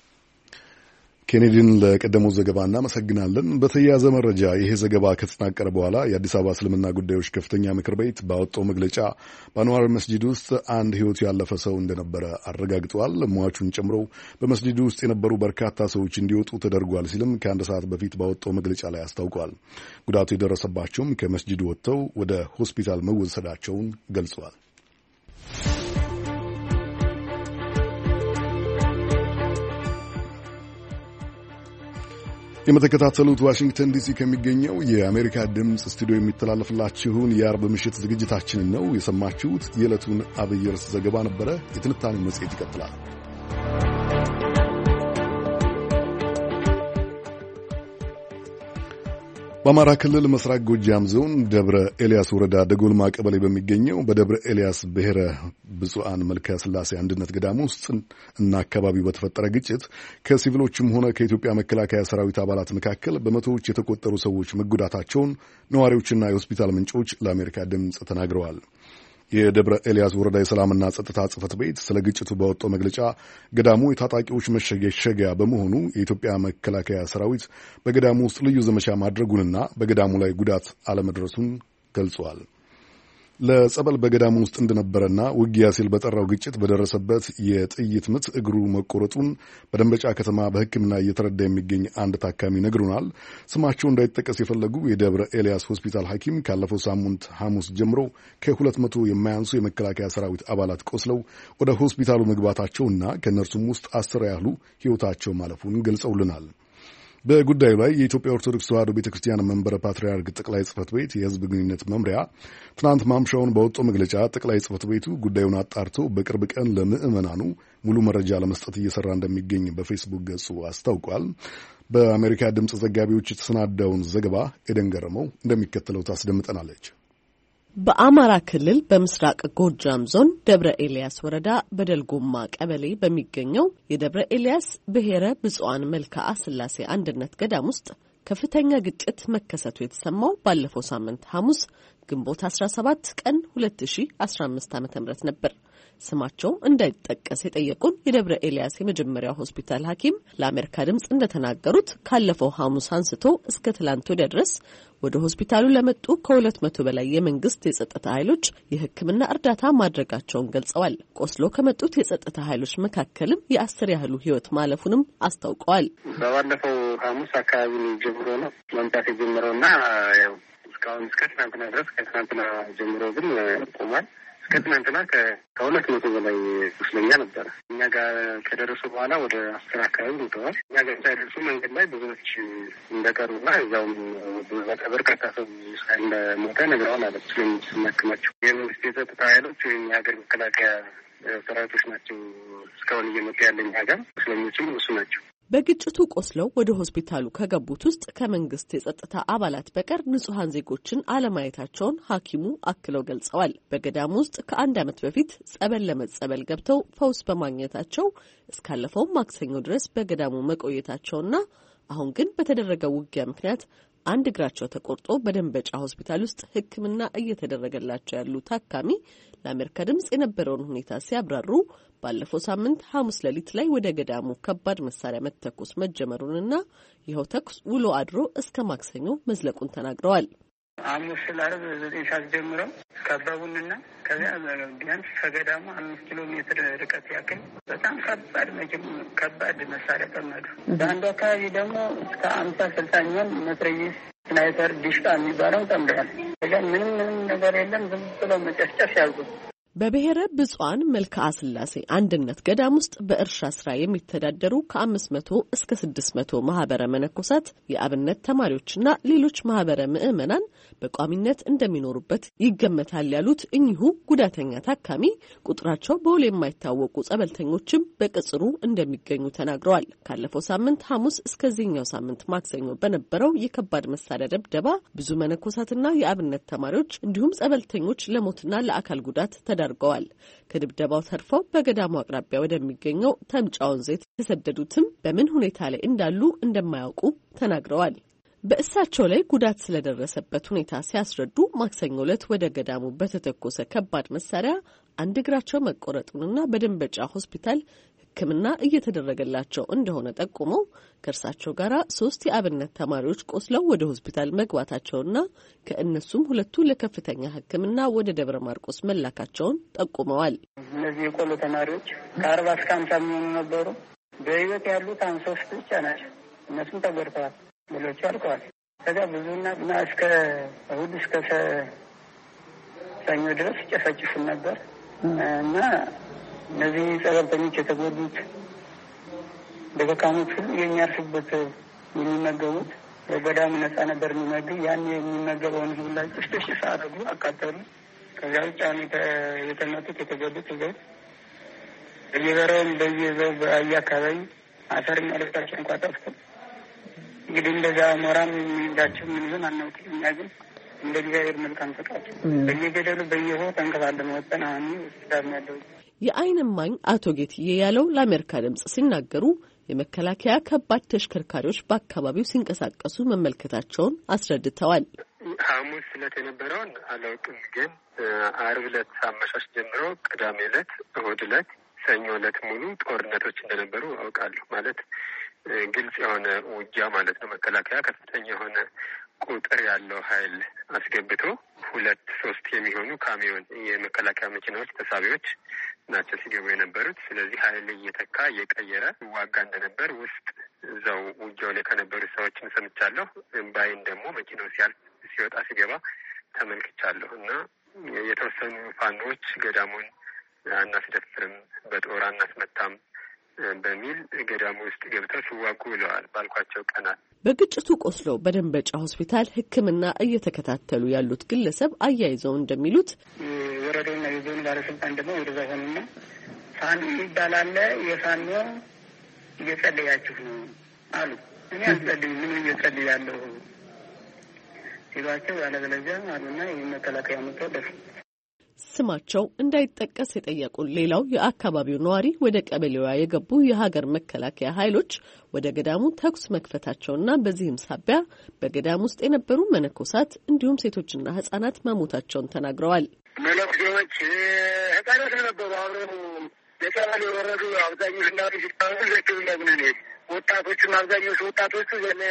ኬኔዲን ለቀደመው ዘገባ እናመሰግናለን። በተያያዘ መረጃ ይሄ ዘገባ ከተጠናቀረ በኋላ የአዲስ አበባ እስልምና ጉዳዮች ከፍተኛ ምክር ቤት ባወጣው መግለጫ በአንዋር መስጂድ ውስጥ አንድ ህይወቱ ያለፈ ሰው እንደነበረ አረጋግጧል። ሟቹን ጨምሮ በመስጂዱ ውስጥ የነበሩ በርካታ ሰዎች እንዲወጡ ተደርጓል ሲልም ከአንድ ሰዓት በፊት ባወጣው መግለጫ ላይ አስታውቋል። ጉዳቱ የደረሰባቸውም ከመስጂዱ ወጥተው ወደ ሆስፒታል መወሰዳቸውን ገልጸዋል። የምትከታተሉት ዋሽንግተን ዲሲ ከሚገኘው የአሜሪካ ድምፅ ስቱዲዮ የሚተላለፍላችሁን የአርብ ምሽት ዝግጅታችንን ነው የሰማችሁት። የዕለቱን አብይ ርዕስ ዘገባ ነበረ። የትንታኔ መጽሔት ይቀጥላል። በአማራ ክልል ምስራቅ ጎጃም ዞን ደብረ ኤልያስ ወረዳ ደጎልማ ቀበሌ በሚገኘው በደብረ ኤልያስ ብሔረ ብፁዓን መልክዓ ሥላሴ አንድነት ገዳም ውስጥ እና አካባቢው በተፈጠረ ግጭት ከሲቪሎችም ሆነ ከኢትዮጵያ መከላከያ ሰራዊት አባላት መካከል በመቶዎች የተቆጠሩ ሰዎች መጎዳታቸውን ነዋሪዎችና የሆስፒታል ምንጮች ለአሜሪካ ድምፅ ተናግረዋል። የደብረ ኤልያስ ወረዳ የሰላምና ጸጥታ ጽሕፈት ቤት ስለ ግጭቱ ባወጣው መግለጫ ገዳሙ የታጣቂዎች መሸሸጊያ በመሆኑ የኢትዮጵያ መከላከያ ሰራዊት በገዳሙ ውስጥ ልዩ ዘመቻ ማድረጉንና በገዳሙ ላይ ጉዳት አለመድረሱን ገልጿል። ለጸበል በገዳሙ ውስጥ እንደነበረና ውጊያ ሲል በጠራው ግጭት በደረሰበት የጥይት ምት እግሩ መቆረጡን በደንበጫ ከተማ በሕክምና እየተረዳ የሚገኝ አንድ ታካሚ ነግሩናል። ስማቸው እንዳይጠቀስ የፈለጉ የደብረ ኤልያስ ሆስፒታል ሐኪም ካለፈው ሳምንት ሐሙስ ጀምሮ ከሁለት መቶ የማያንሱ የመከላከያ ሰራዊት አባላት ቆስለው ወደ ሆስፒታሉ መግባታቸውና ከእነርሱም ውስጥ አስር ያህሉ ሕይወታቸው ማለፉን ገልጸውልናል። በጉዳዩ ላይ የኢትዮጵያ ኦርቶዶክስ ተዋሕዶ ቤተክርስቲያን መንበረ ፓትርያርክ ጠቅላይ ጽሕፈት ቤት የሕዝብ ግንኙነት መምሪያ ትናንት ማምሻውን በወጣው መግለጫ ጠቅላይ ጽሕፈት ቤቱ ጉዳዩን አጣርቶ በቅርብ ቀን ለምዕመናኑ ሙሉ መረጃ ለመስጠት እየሰራ እንደሚገኝ በፌስቡክ ገጹ አስታውቋል። በአሜሪካ ድምፅ ዘጋቢዎች የተሰናዳውን ዘገባ ኤደን ገረመው እንደሚከተለው ታስደምጠናለች። በአማራ ክልል በምስራቅ ጎጃም ዞን ደብረ ኤልያስ ወረዳ በደልጎማ ቀበሌ በሚገኘው የደብረ ኤልያስ ብሔረ ብፁዓን መልክዓ ሥላሴ አንድነት ገዳም ውስጥ ከፍተኛ ግጭት መከሰቱ የተሰማው ባለፈው ሳምንት ሐሙስ ግንቦት አስራ ሰባት ቀን ሁለት ሺህ አስራ አምስት ዓ.ም ነበር። ስማቸው እንዳይጠቀስ የጠየቁን የደብረ ኤልያስ የመጀመሪያው ሆስፒታል ሐኪም ለአሜሪካ ድምጽ እንደተናገሩት ካለፈው ሐሙስ አንስቶ እስከ ትላንት ወዲያ ድረስ ወደ ሆስፒታሉ ለመጡ ከሁለት መቶ በላይ የመንግስት የጸጥታ ኃይሎች የሕክምና እርዳታ ማድረጋቸውን ገልጸዋል። ቆስሎ ከመጡት የጸጥታ ኃይሎች መካከልም የአስር ያህሉ ሕይወት ማለፉንም አስታውቀዋል። ባለፈው ሐሙስ አካባቢ ጀምሮ ነው መምጣት የጀመረውና ያው እስካሁን እስከ ትናንትና ድረስ ከትናንትና ጀምሮ ግን ቆሟል። እስከ ትናንትና ከሁለት መቶ በላይ ቁስለኛ ነበረ። እኛ ጋር ከደረሱ በኋላ ወደ አስር አካባቢ ሞተዋል። እኛ ጋር ሳይደርሱ መንገድ ላይ ብዙዎች እንደቀሩና እዛውም በርካታ ሰው እንደሞተ ነግረዋል አለ ስናክማቸው። የመንግስት የጸጥታ ኃይሎች ወይም የሀገር መከላከያ ሰራዊቶች ናቸው እስካሁን እየመጡ ያለኝ ሀገር ቁስለኞችም እሱ ናቸው። በግጭቱ ቆስለው ወደ ሆስፒታሉ ከገቡት ውስጥ ከመንግስት የጸጥታ አባላት በቀር ንጹሐን ዜጎችን አለማየታቸውን ሐኪሙ አክለው ገልጸዋል። በገዳሙ ውስጥ ከአንድ ዓመት በፊት ጸበል ለመጸበል ገብተው ፈውስ በማግኘታቸው እስካለፈው ማክሰኞ ድረስ በገዳሙ መቆየታቸውና አሁን ግን በተደረገው ውጊያ ምክንያት አንድ እግራቸው ተቆርጦ በደንበጫ ሆስፒታል ውስጥ ሕክምና እየተደረገላቸው ያሉ ታካሚ ለአሜሪካ ድምጽ የነበረውን ሁኔታ ሲያብራሩ ባለፈው ሳምንት ሐሙስ ሌሊት ላይ ወደ ገዳሙ ከባድ መሳሪያ መተኮስ መጀመሩንና ይኸው ተኩስ ውሎ አድሮ እስከ ማክሰኞ መዝለቁን ተናግረዋል። ሐሙስ ለአርብ ዘጠኝ ሰዓት ጀምረው ከበቡንና ከዚያ ቢያንስ ከገዳሙ አምስት ኪሎ ሜትር ርቀት ያክል በጣም ከባድ መኪም ከባድ መሳሪያ ጠመዱ። በአንዱ አካባቢ ደግሞ እስከ አምሳ ስልሳኛን መትረየስ ስናይፐር ዲሽቃ የሚባለው ጠምደዋል። ምንም ምንም ነገር የለም። ዝም ብለው መጨፍጨፍ ያዙ። በብሔረ ብፁዓን መልክዓ ሥላሴ አንድነት ገዳም ውስጥ በእርሻ ስራ የሚተዳደሩ ከአምስት መቶ እስከ ስድስት መቶ ማህበረ መነኮሳት የአብነት ተማሪዎችና ሌሎች ማህበረ ምዕመናን በቋሚነት እንደሚኖሩበት ይገመታል ያሉት እኚሁ ጉዳተኛ ታካሚ ቁጥራቸው በውል የማይታወቁ ጸበልተኞችም በቅጽሩ እንደሚገኙ ተናግረዋል። ካለፈው ሳምንት ሐሙስ እስከዚህኛው ሳምንት ማክሰኞ በነበረው የከባድ መሳሪያ ድብደባ ብዙ መነኮሳትና የአብነት ተማሪዎች እንዲሁም ጸበልተኞች ለሞትና ለአካል ጉዳት ተዳርገዋል። ከድብደባው ተርፈው በገዳሙ አቅራቢያ ወደሚገኘው ተምጫ ወንዝ የተሰደዱትም በምን ሁኔታ ላይ እንዳሉ እንደማያውቁ ተናግረዋል። በእሳቸው ላይ ጉዳት ስለደረሰበት ሁኔታ ሲያስረዱ ማክሰኞ ዕለት ወደ ገዳሙ በተተኮሰ ከባድ መሳሪያ አንድ እግራቸው መቆረጡንና በደንበጫ ሆስፒታል ሕክምና እየተደረገላቸው እንደሆነ ጠቁመው ከእርሳቸው ጋር ሶስት የአብነት ተማሪዎች ቆስለው ወደ ሆስፒታል መግባታቸውና ከእነሱም ሁለቱ ለከፍተኛ ሕክምና ወደ ደብረ ማርቆስ መላካቸውን ጠቁመዋል። እነዚህ የቆሎ ተማሪዎች ከአርባ እስከ ሀምሳ የሚሆኑ ነበሩ። በህይወት ያሉት አንድ ሶስት ብቻ ናቸው። እነሱም ተጎድተዋል፣ ሌሎቹ አልቀዋል። ከዚያ ብዙና እና እስከ እሑድ እስከ ሰኞ ድረስ ጨፈጭፉን ነበር እና እነዚህ ጸበልተኞች የተጎዱት ደካሞች ሁሉ የሚያርሱበት የሚመገቡት በገዳሙ ነጻ ነበር የሚመገብ ያን የሚመገበውን ሁላ ጭፍጭፍ አደረጉ፣ አቃጠሉ። ከዚያ ውጭ አሁን የተመቱት የተጎዱት እዛው በየበረውም በየዘው በየአካባቢ አፈር የሚያለብሳቸው እንኳ ጠፍቶ እንግዲህ እንደዛ ሞራም የሚይዛቸው ምን ይሆን አናውቅም። እኛ ግን እንደ እግዚአብሔር መልካም ፈቃድ በየገደሉ በየሆ ተንከባለን ወጠን አሁን ስዳም ያለው የዓይን እማኝ አቶ ጌትዬ ያለው ለአሜሪካ ድምጽ ሲናገሩ የመከላከያ ከባድ ተሽከርካሪዎች በአካባቢው ሲንቀሳቀሱ መመልከታቸውን አስረድተዋል። ሐሙስ ዕለት የነበረውን አላውቅም፣ ግን ዓርብ ዕለት አመሻሽ ጀምሮ ቅዳሜ ዕለት፣ እሑድ ዕለት፣ ሰኞ ዕለት ሙሉ ጦርነቶች እንደነበሩ አውቃለሁ። ማለት ግልጽ የሆነ ውጊያ ማለት ነው። መከላከያ ከፍተኛ የሆነ ቁጥር ያለው ኃይል አስገብቶ ሁለት ሶስት የሚሆኑ ካሚዮን የመከላከያ መኪናዎች ተሳቢዎች ናቸው ሲገቡ የነበሩት። ስለዚህ ኃይል እየተካ እየቀየረ ዋጋ እንደነበር ውስጥ እዛው ውጊያው ላይ ከነበሩ ሰዎችን ሰምቻለሁ። ባይን ደግሞ መኪናው ሲያልፍ ሲወጣ ሲገባ ተመልክቻለሁ እና የተወሰኑ ፋኖች ገዳሙን አናስደፍርም፣ በጦር አናስመታም፣ በሚል ገዳሙ ውስጥ ገብተው ሲዋጉ ውለዋል ባልኳቸው ቀናት። በግጭቱ ቆስለው በደንበጫ ሆስፒታል ሕክምና እየተከታተሉ ያሉት ግለሰብ አያይዘው እንደሚሉት ወረዳውና የዞኑ ባለስልጣን ደግሞ ወደዛ ሆኑና ፋኖ ይባላል የፋኖ እየጸለያችሁ ነው አሉ። እኔ አልጸልይም ምን እየጸልያለሁ ሲሏቸው ያለበለዚያ አሉና የመከላከያ መጣደፍ ስማቸው እንዳይጠቀስ የጠየቁን ሌላው የአካባቢው ነዋሪ ወደ ቀበሌዋ የገቡ የሀገር መከላከያ ኃይሎች ወደ ገዳሙ ተኩስ መክፈታቸውና በዚህም ሳቢያ በገዳሙ ውስጥ የነበሩ መነኮሳት እንዲሁም ሴቶችና ህጻናት መሞታቸውን ተናግረዋል። መነኮሳት ህጻናት ነበሩ አብረው ለቀበሌ ወረዱ። አብዛኞቹ እናቶች ሲታወቁ ወጣቶችም አብዛኞቹ ወጣቶቹ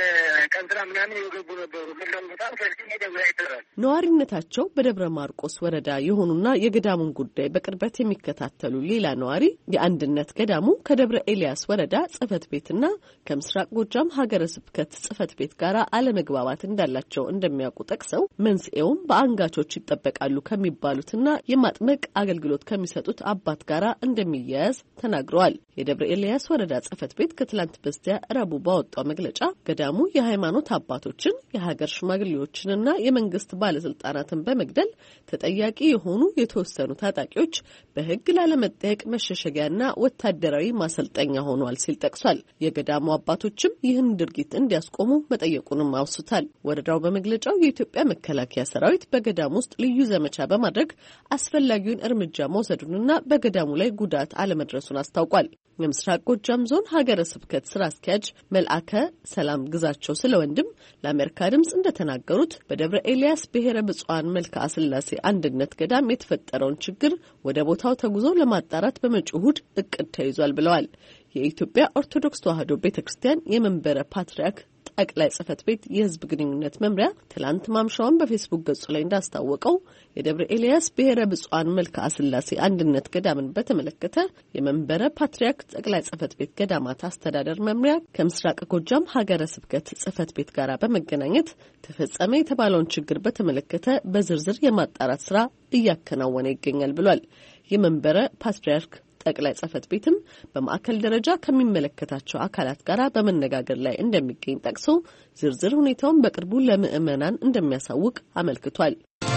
ቀንትራ ምናምን የገቡ ነበሩ። ምንም በጣም ከፍተኛ ደብረ ይተራል። ነዋሪነታቸው በደብረ ማርቆስ ወረዳ የሆኑና የገዳሙን ጉዳይ በቅርበት የሚከታተሉ ሌላ ነዋሪ የአንድነት ገዳሙ ከደብረ ኤልያስ ወረዳ ጽህፈት ቤትና ከምስራቅ ጎጃም ሀገረ ስብከት ጽህፈት ቤት ጋር አለመግባባት እንዳላቸው እንደሚያውቁ ጠቅሰው መንስኤውም በአንጋቾች ይጠበቃሉ ከሚባሉትና የማጥመቅ አገልግሎት ከሚሰጡት አባት ጋር እንደሚያያዝ ተናግረዋል። የደብረ ኤልያስ ወረዳ ጽህፈት ቤት ከትላንት በስቲያ ረቡዕ ባወጣው መግለጫ ገዳሙ የሃይማኖት አባቶችን የሀገር ሽማግሌዎችንና የመንግስት ባለስልጣናትን በመግደል ተጠያቂ የሆኑ የተወሰኑ ታጣቂዎች በህግ ላለመጠየቅ መሸሸጊያና ወታደራዊ ማሰልጠኛ ሆኗል ሲል ጠቅሷል። የገዳሙ አባቶችም ይህን ድርጊት እንዲያስቆሙ መጠየቁንም አውስቷል። ወረዳው በመግለጫው የኢትዮጵያ መከላከያ ሰራዊት በገዳሙ ውስጥ ልዩ ዘመቻ በማድረግ አስፈላጊውን እርምጃ መውሰዱንና በገዳሙ ላይ ጉዳት አለመድረሱን አስታውቋል። የምስራቅ ጎጃም ዞን ሀገረ ስብከት ስራ አስኪያጅ መልአከ ሰላም ግዛቸው ስለወንድም ለአሜሪካ ድምጽ እንደተናገሩት በደብረ ኤልያስ ብሔረ ብፁዓን መልክዓ ስላሴ አንድነት ገዳም የተፈጠረውን ችግር ወደ ቦታው ተጉዞ ለማጣራት በመጪው እሁድ እቅድ ተይዟል ብለዋል። የኢትዮጵያ ኦርቶዶክስ ተዋሕዶ ቤተክርስቲያን የመንበረ ፓትርያርክ ጠቅላይ ጽህፈት ቤት የህዝብ ግንኙነት መምሪያ ትላንት ማምሻውን በፌስቡክ ገጹ ላይ እንዳስታወቀው የደብረ ኤልያስ ብሔረ ብፁዓን መልክዓ ስላሴ አንድነት ገዳምን በተመለከተ የመንበረ ፓትርያርክ ጠቅላይ ጽህፈት ቤት ገዳማት አስተዳደር መምሪያ ከምስራቅ ጎጃም ሀገረ ስብከት ጽህፈት ቤት ጋር በመገናኘት ተፈጸመ የተባለውን ችግር በተመለከተ በዝርዝር የማጣራት ስራ እያከናወነ ይገኛል ብሏል። የመንበረ ፓትርያርክ ጠቅላይ ጽህፈት ቤትም በማዕከል ደረጃ ከሚመለከታቸው አካላት ጋር በመነጋገር ላይ እንደሚገኝ ጠቅሶ ዝርዝር ሁኔታውን በቅርቡ ለምዕመናን እንደሚያሳውቅ አመልክቷል።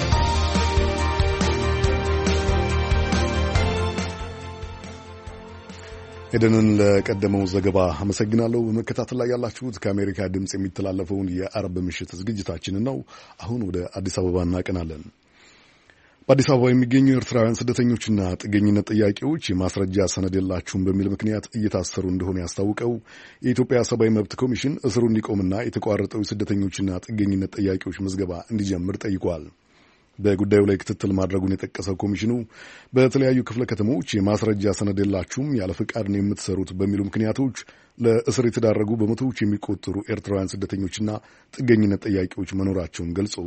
ኤደንን ለቀደመው ዘገባ አመሰግናለሁ። በመከታተል ላይ ያላችሁት ከአሜሪካ ድምጽ የሚተላለፈውን የአርብ ምሽት ዝግጅታችንን ነው። አሁን ወደ አዲስ አበባ እናቀናለን። በአዲስ አበባ የሚገኙ ኤርትራውያን ስደተኞችና ጥገኝነት ጥያቄዎች የማስረጃ ሰነድ የላችሁም በሚል ምክንያት እየታሰሩ እንደሆነ ያስታውቀው የኢትዮጵያ ሰብአዊ መብት ኮሚሽን እስሩ እንዲቆምና የተቋረጠው የስደተኞችና ጥገኝነት ጥያቄዎች ምዝገባ እንዲጀምር ጠይቋል። በጉዳዩ ላይ ክትትል ማድረጉን የጠቀሰው ኮሚሽኑ በተለያዩ ክፍለ ከተሞች የማስረጃ ሰነድ የላችሁም፣ ያለ ፈቃድ ነው የምትሰሩት በሚሉ ምክንያቶች ለእስር የተዳረጉ በመቶዎች የሚቆጠሩ ኤርትራውያን ስደተኞችና ጥገኝነት ጥያቄዎች መኖራቸውን ገልጾ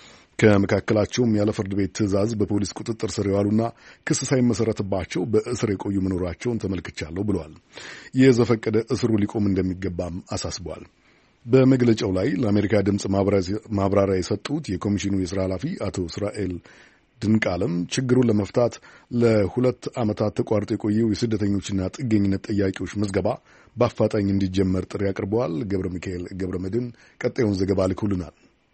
ከመካከላቸውም ያለ ፍርድ ቤት ትዕዛዝ በፖሊስ ቁጥጥር ስር የዋሉና ክስ ሳይመሰረትባቸው በእስር የቆዩ መኖራቸውን ተመልክቻለሁ ብለዋል። የዘፈቀደ እስሩ ሊቆም እንደሚገባም አሳስበዋል። በመግለጫው ላይ ለአሜሪካ ድምፅ ማብራሪያ የሰጡት የኮሚሽኑ የስራ ኃላፊ አቶ እስራኤል ድንቃለም ችግሩን ለመፍታት ለሁለት ዓመታት ተቋርጦ የቆየው የስደተኞችና ጥገኝነት ጥያቄዎች ምዝገባ በአፋጣኝ እንዲጀመር ጥሪ አቅርበዋል። ገብረ ሚካኤል ገብረ መድን ቀጣዩን ዘገባ ልኮልናል።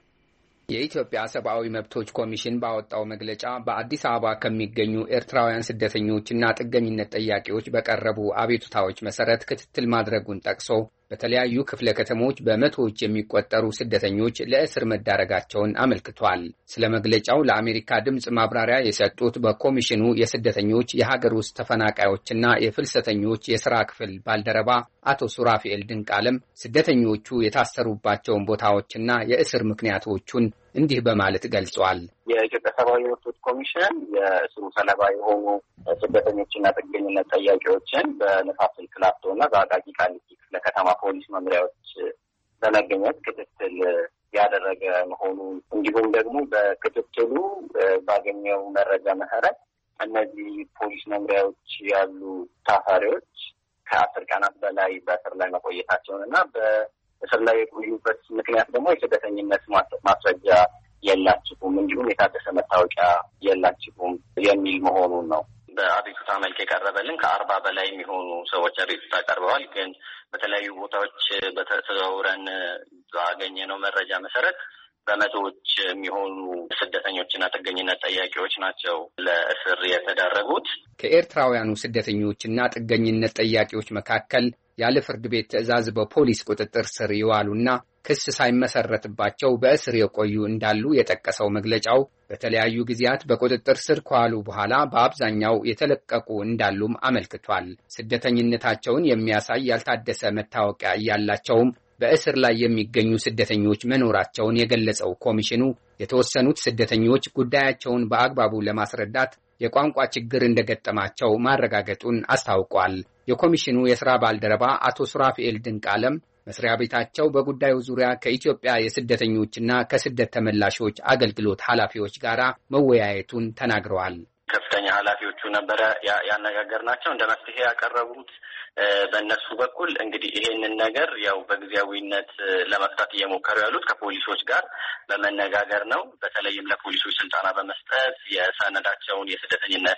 የኢትዮጵያ ሰብአዊ መብቶች ኮሚሽን ባወጣው መግለጫ በአዲስ አበባ ከሚገኙ ኤርትራውያን ስደተኞችና ጥገኝነት ጠያቂዎች በቀረቡ አቤቱታዎች መሰረት ክትትል ማድረጉን ጠቅሶ በተለያዩ ክፍለ ከተሞች በመቶዎች የሚቆጠሩ ስደተኞች ለእስር መዳረጋቸውን አመልክቷል። ስለ መግለጫው ለአሜሪካ ድምፅ ማብራሪያ የሰጡት በኮሚሽኑ የስደተኞች የሀገር ውስጥ ተፈናቃዮችና የፍልሰተኞች የሥራ ክፍል ባልደረባ አቶ ሱራፊኤል ድንቃለም ስደተኞቹ የታሰሩባቸውን ቦታዎችና የእስር ምክንያቶቹን እንዲህ በማለት ገልጿል። የኢትዮጵያ ሰብአዊ መብቶች ኮሚሽን የእስሩ ሰለባ የሆኑ ስደተኞችና ጥገኝነት ጠያቂዎችን በንፋስ ስልክ ላፍቶና በአቃቂ ቃሊቲ ክፍለ ከተማ ፖሊስ መምሪያዎች በመገኘት ክትትል ያደረገ መሆኑ እንዲሁም ደግሞ በክትትሉ ባገኘው መረጃ መሰረት እነዚህ ፖሊስ መምሪያዎች ያሉ ታሳሪዎች ከአስር ቀናት በላይ በእስር ላይ መቆየታቸውን እና በእስር ላይ የቆዩበት ምክንያት ደግሞ የስደተኝነት ማስረጃ የላችሁም እንዲሁም የታደሰ መታወቂያ የላችሁም የሚል መሆኑን ነው። በአቤቱታ መልክ የቀረበልን ከአርባ በላይ የሚሆኑ ሰዎች አቤቱታ ቀርበዋል። ግን በተለያዩ ቦታዎች በተዘዋውረን ባገኘነው መረጃ መሰረት በመቶዎች የሚሆኑ ስደተኞችና ጥገኝነት ጠያቂዎች ናቸው ለእስር የተዳረጉት። ከኤርትራውያኑ ስደተኞችና ጥገኝነት ጠያቂዎች መካከል ያለ ፍርድ ቤት ትዕዛዝ በፖሊስ ቁጥጥር ስር ይዋሉና ክስ ሳይመሰረትባቸው በእስር የቆዩ እንዳሉ የጠቀሰው መግለጫው በተለያዩ ጊዜያት በቁጥጥር ስር ከዋሉ በኋላ በአብዛኛው የተለቀቁ እንዳሉም አመልክቷል። ስደተኝነታቸውን የሚያሳይ ያልታደሰ መታወቂያ ያላቸውም በእስር ላይ የሚገኙ ስደተኞች መኖራቸውን የገለጸው ኮሚሽኑ የተወሰኑት ስደተኞች ጉዳያቸውን በአግባቡ ለማስረዳት የቋንቋ ችግር እንደገጠማቸው ማረጋገጡን አስታውቋል። የኮሚሽኑ የሥራ ባልደረባ አቶ ሱራፊኤል ድንቃለም መስሪያ ቤታቸው በጉዳዩ ዙሪያ ከኢትዮጵያ የስደተኞችና ከስደት ተመላሾች አገልግሎት ኃላፊዎች ጋር መወያየቱን ተናግረዋል። ከፍተኛ ኃላፊዎቹ ነበረ ያነጋገርናቸው። እንደ መፍትሄ ያቀረቡት በእነሱ በኩል እንግዲህ ይሄንን ነገር ያው በጊዜያዊነት ለመፍታት እየሞከሩ ያሉት ከፖሊሶች ጋር በመነጋገር ነው። በተለይም ለፖሊሶች ስልጠና በመስጠት የሰነዳቸውን የስደተኝነት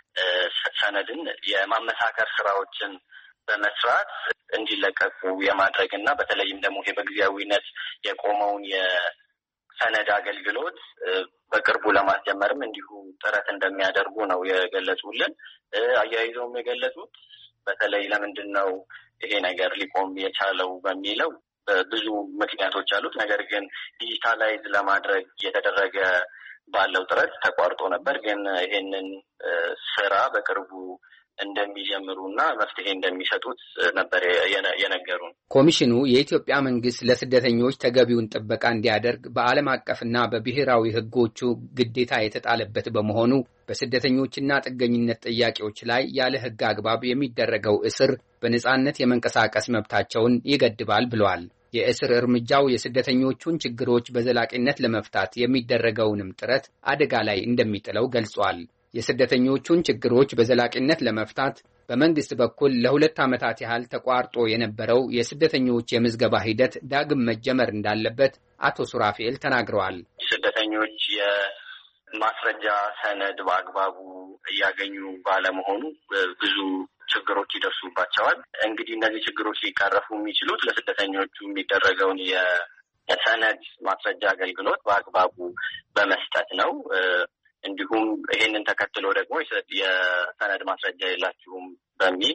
ሰነድን የማመሳከር ስራዎችን በመስራት እንዲለቀቁ የማድረግና በተለይም ደግሞ ይሄ በጊዜያዊነት የቆመውን የሰነድ አገልግሎት በቅርቡ ለማስጀመርም እንዲሁ ጥረት እንደሚያደርጉ ነው የገለጹልን። አያይዘውም የገለጹት በተለይ ለምንድን ነው ይሄ ነገር ሊቆም የቻለው በሚለው ብዙ ምክንያቶች አሉት። ነገር ግን ዲጂታላይዝ ለማድረግ የተደረገ ባለው ጥረት ተቋርጦ ነበር። ግን ይሄንን ስራ በቅርቡ እንደሚጀምሩና መፍትሄ እንደሚሰጡት ነበር የነገሩን። ኮሚሽኑ የኢትዮጵያ መንግስት ለስደተኞች ተገቢውን ጥበቃ እንዲያደርግ በዓለም አቀፍና በብሔራዊ ሕጎቹ ግዴታ የተጣለበት በመሆኑ በስደተኞችና ጥገኝነት ጥያቄዎች ላይ ያለ ሕግ አግባብ የሚደረገው እስር በነጻነት የመንቀሳቀስ መብታቸውን ይገድባል ብለዋል። የእስር እርምጃው የስደተኞቹን ችግሮች በዘላቂነት ለመፍታት የሚደረገውንም ጥረት አደጋ ላይ እንደሚጥለው ገልጿል። የስደተኞቹን ችግሮች በዘላቂነት ለመፍታት በመንግስት በኩል ለሁለት ዓመታት ያህል ተቋርጦ የነበረው የስደተኞች የምዝገባ ሂደት ዳግም መጀመር እንዳለበት አቶ ሱራፊኤል ተናግረዋል። ስደተኞች የማስረጃ ሰነድ በአግባቡ እያገኙ ባለመሆኑ ብዙ ችግሮች ይደርሱባቸዋል። እንግዲህ እነዚህ ችግሮች ሊቀረፉ የሚችሉት ለስደተኞቹ የሚደረገውን የሰነድ ማስረጃ አገልግሎት በአግባቡ በመስጠት ነው። እንዲሁም ይሄንን ተከትሎ ደግሞ የሰነድ ማስረጃ የላችሁም በሚል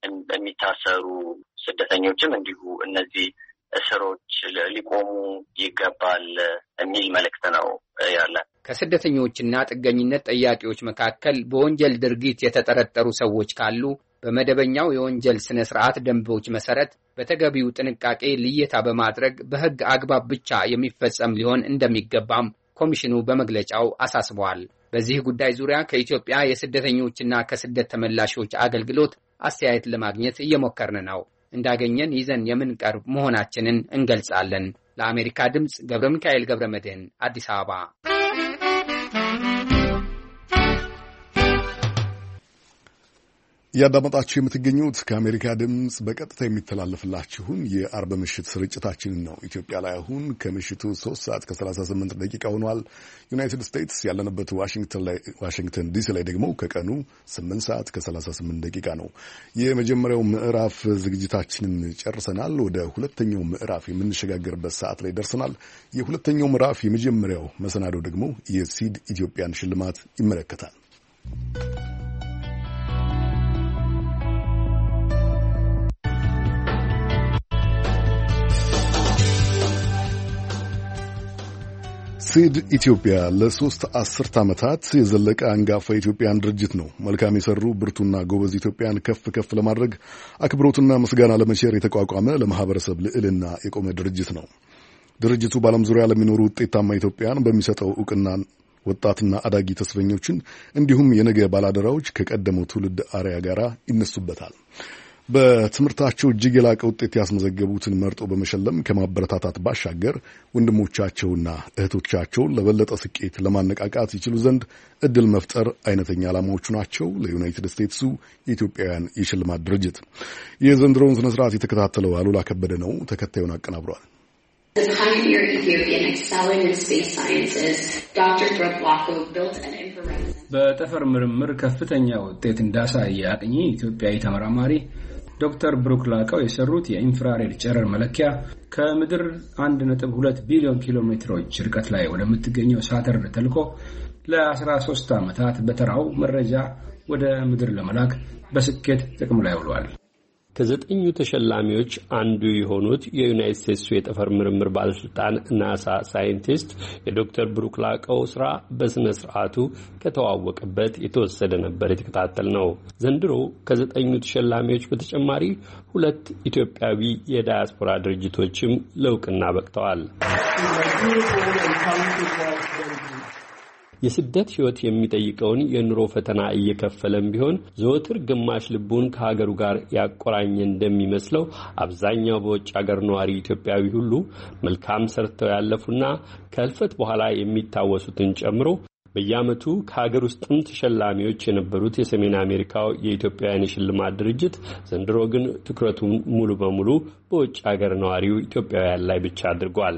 የሚታሰሩ ስደተኞችም እንዲሁ እነዚህ እስሮች ሊቆሙ ይገባል የሚል መልእክት ነው ያለ። ከስደተኞችና ጥገኝነት ጠያቂዎች መካከል በወንጀል ድርጊት የተጠረጠሩ ሰዎች ካሉ በመደበኛው የወንጀል ስነ ስርዓት ደንቦች መሰረት በተገቢው ጥንቃቄ ልየታ በማድረግ በሕግ አግባብ ብቻ የሚፈጸም ሊሆን እንደሚገባም ኮሚሽኑ በመግለጫው አሳስበዋል። በዚህ ጉዳይ ዙሪያ ከኢትዮጵያ የስደተኞችና ከስደት ተመላሾች አገልግሎት አስተያየት ለማግኘት እየሞከርን ነው። እንዳገኘን ይዘን የምንቀርብ መሆናችንን እንገልጻለን። ለአሜሪካ ድምፅ ገብረ ሚካኤል ገብረ መድህን አዲስ አበባ። እያዳመጣችሁ የምትገኙት ከአሜሪካ ድምፅ በቀጥታ የሚተላለፍላችሁን የአርብ ምሽት ስርጭታችንን ነው። ኢትዮጵያ ላይ አሁን ከምሽቱ ሶስት ሰዓት ከሰላሳ ስምንት ደቂቃ ሆኗል። ዩናይትድ ስቴትስ ያለንበት ዋሽንግተን ዲሲ ላይ ደግሞ ከቀኑ ስምንት ሰዓት ከሰላሳ ስምንት ደቂቃ ነው። የመጀመሪያው ምዕራፍ ዝግጅታችንን ጨርሰናል። ወደ ሁለተኛው ምዕራፍ የምንሸጋገርበት ሰዓት ላይ ደርሰናል። የሁለተኛው ምዕራፍ የመጀመሪያው መሰናዶ ደግሞ የሲድ ኢትዮጵያን ሽልማት ይመለከታል። ሲድ ኢትዮጵያ ለሶስት አስርት ዓመታት የዘለቀ አንጋፋ ኢትዮጵያን ድርጅት ነው። መልካም የሰሩ ብርቱና ጎበዝ ኢትዮጵያን ከፍ ከፍ ለማድረግ አክብሮትና ምስጋና ለመቸር የተቋቋመ ለማህበረሰብ ልዕልና የቆመ ድርጅት ነው። ድርጅቱ በዓለም ዙሪያ ለሚኖሩ ውጤታማ ኢትዮጵያን በሚሰጠው ዕውቅና ወጣትና አዳጊ ተስፈኞችን እንዲሁም የነገ ባላደራዎች ከቀደመው ትውልድ አርያ ጋር ይነሱበታል። በትምህርታቸው እጅግ የላቀ ውጤት ያስመዘገቡትን መርጦ በመሸለም ከማበረታታት ባሻገር ወንድሞቻቸውና እህቶቻቸውን ለበለጠ ስኬት ለማነቃቃት ይችሉ ዘንድ እድል መፍጠር አይነተኛ ዓላማዎቹ ናቸው። ለዩናይትድ ስቴትሱ የኢትዮጵያውያን የሽልማት ድርጅት የዘንድሮውን ስነ ስርዓት የተከታተለው አሉላ ከበደ ነው። ተከታዩን አቀናብሯል። As a pioneer Ethiopian excelling in space sciences, Doctor Druk Lako built an infrared በጠፈር ምርምር ከፍተኛ ውጤት እንዳሳየ አጥኚ ኢትዮጵያዊ ተመራማሪ ዶክተር ብሩክ ላቀው የሰሩት የኢንፍራሬድ ጨረር መለኪያ ከምድር አንድ ነጥብ ሁለት ቢሊዮን ኪሎ ሜትሮች ርቀት ላይ ወደምትገኘው ሳተርን ተልኮ ለ13 ዓመታት በተራው መረጃ ወደ ምድር ለመላክ በስኬት ጥቅም ላይ ውሏል። ከዘጠኙ ተሸላሚዎች አንዱ የሆኑት የዩናይትድ ስቴትስ የጠፈር ምርምር ባለስልጣን ናሳ ሳይንቲስት የዶክተር ብሩክ ላቀው ስራ በስነ ስርዓቱ ከተዋወቀበት የተወሰደ ነበር የተከታተል ነው። ዘንድሮ ከዘጠኙ ተሸላሚዎች በተጨማሪ ሁለት ኢትዮጵያዊ የዳያስፖራ ድርጅቶችም ለእውቅና በቅተዋል። የስደት ህይወት የሚጠይቀውን የኑሮ ፈተና እየከፈለም ቢሆን ዘወትር ግማሽ ልቡን ከሀገሩ ጋር ያቆራኘ እንደሚመስለው አብዛኛው በውጭ ሀገር ነዋሪ ኢትዮጵያዊ ሁሉ መልካም ሰርተው ያለፉና ከልፈት በኋላ የሚታወሱትን ጨምሮ በየዓመቱ ከሀገር ውስጥም ተሸላሚዎች የነበሩት የሰሜን አሜሪካው የኢትዮጵያውያን የሽልማት ድርጅት ዘንድሮ ግን ትኩረቱን ሙሉ በሙሉ በውጭ ሀገር ነዋሪው ኢትዮጵያውያን ላይ ብቻ አድርጓል።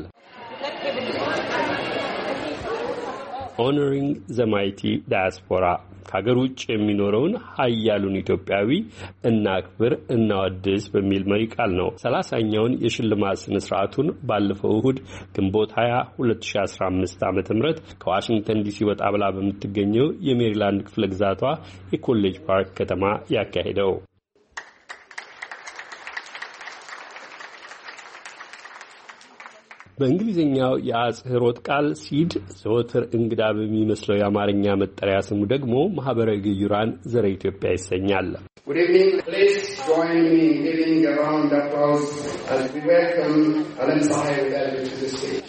Honoring the Mighty Diaspora ከሀገር ውጭ የሚኖረውን ሀያሉን ኢትዮጵያዊ እናክብር እናወድስ በሚል መሪ ቃል ነው ሰላሳኛውን የሽልማት ስነ ስርዓቱን ባለፈው እሁድ ግንቦት ሃያ ሁለት ሺህ አስራ አምስት ዓመተ ምህረት ከዋሽንግተን ዲሲ ወጣ ብላ በምትገኘው የሜሪላንድ ክፍለ ግዛቷ የኮሌጅ ፓርክ ከተማ ያካሄደው። በእንግሊዝኛው የአጽህሮት ቃል ሲድ ዘወትር እንግዳ በሚመስለው የአማርኛ መጠሪያ ስሙ ደግሞ ማህበረ ግዩራን ዘረ ኢትዮጵያ ይሰኛል። Good evening. Please join me in giving a round of applause as we welcome Alan Sahib to the stage.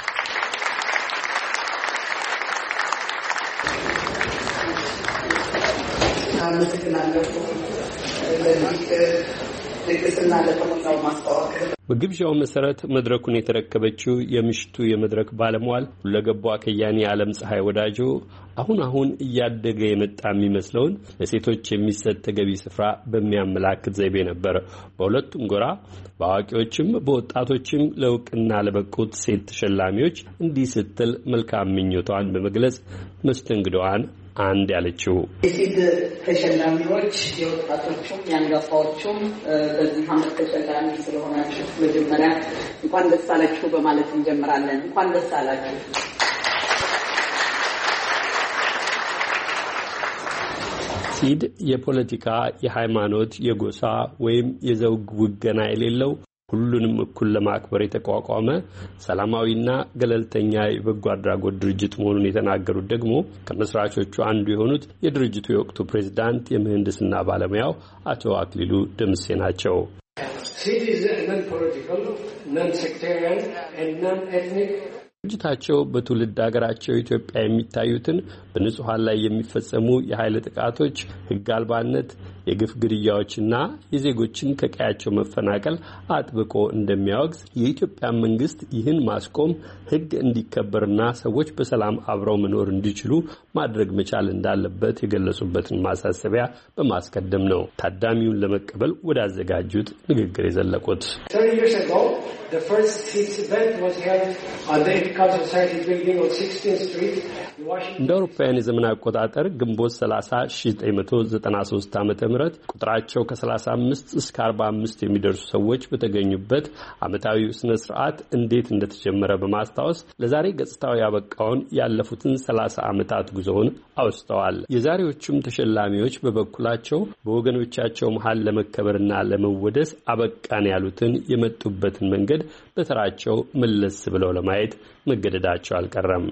በግብዣው መሰረት መድረኩን የተረከበችው የምሽቱ የመድረክ ባለሟል ሁለገቧ ከያኒ ዓለም ፀሐይ ወዳጆ አሁን አሁን እያደገ የመጣ የሚመስለውን ለሴቶች የሚሰጥ ተገቢ ስፍራ በሚያመላክት ዘይቤ ነበር በሁለቱም ጎራ በአዋቂዎችም በወጣቶችም ለውቅና ለበቁት ሴት ተሸላሚዎች እንዲህ ስትል መልካም ምኞቷን በመግለጽ መስተንግዶዋን አንድ ያለችው የሲድ ተሸላሚዎች የወጣቶቹም ያንጋፋዎቹም በዚህ ዓመት ተሸላሚ ስለሆናችሁ መጀመሪያ እንኳን ደስ አላችሁ በማለት እንጀምራለን። እንኳን ደስ አላችሁ። ሲድ የፖለቲካ፣ የሃይማኖት፣ የጎሳ ወይም የዘውግ ውገና የሌለው ሁሉንም እኩል ለማክበር የተቋቋመ ሰላማዊና ገለልተኛ የበጎ አድራጎት ድርጅት መሆኑን የተናገሩት ደግሞ ከመስራቾቹ አንዱ የሆኑት የድርጅቱ የወቅቱ ፕሬዝዳንት የምህንድስና ባለሙያው አቶ አክሊሉ ደምሴ ናቸው። ሲድ is non-political, non-sectarian and non-ethnic ድርጅታቸው በትውልድ ሀገራቸው ኢትዮጵያ የሚታዩትን በንጹሃን ላይ የሚፈጸሙ የኃይል ጥቃቶች፣ ሕግ አልባነት፣ የግፍ ግድያዎችና የዜጎችን ከቀያቸው መፈናቀል አጥብቆ እንደሚያወግዝ የኢትዮጵያ መንግስት ይህን ማስቆም ሕግ እንዲከበርና ሰዎች በሰላም አብረው መኖር እንዲችሉ ማድረግ መቻል እንዳለበት የገለጹበትን ማሳሰቢያ በማስቀደም ነው ታዳሚውን ለመቀበል ወደ አዘጋጁት ንግግር የዘለቁት። The first SIDS event was held at the Ethical Society building on sixteenth street. እንደ አውሮፓውያን የዘመን አቆጣጠር ግንቦት ሰላሳ ሺህ ዘጠኝ መቶ ዘጠና ሶስት ዓመተ ምህረት ቁጥራቸው ከ35 እስከ አርባ አምስት የሚደርሱ ሰዎች በተገኙበት ዓመታዊው ስነ ስርዓት እንዴት እንደተጀመረ በማስታወስ ለዛሬ ገጽታው ያበቃውን ያለፉትን ሰላሳ ዓመታት ጉዞውን አውስተዋል። የዛሬዎቹም ተሸላሚዎች በበኩላቸው በወገኖቻቸው መሃል ለመከበርና ለመወደስ አበቃን ያሉትን የመጡበትን መንገድ በተራቸው መለስ ብለው ለማየት መገደዳቸው አልቀረም።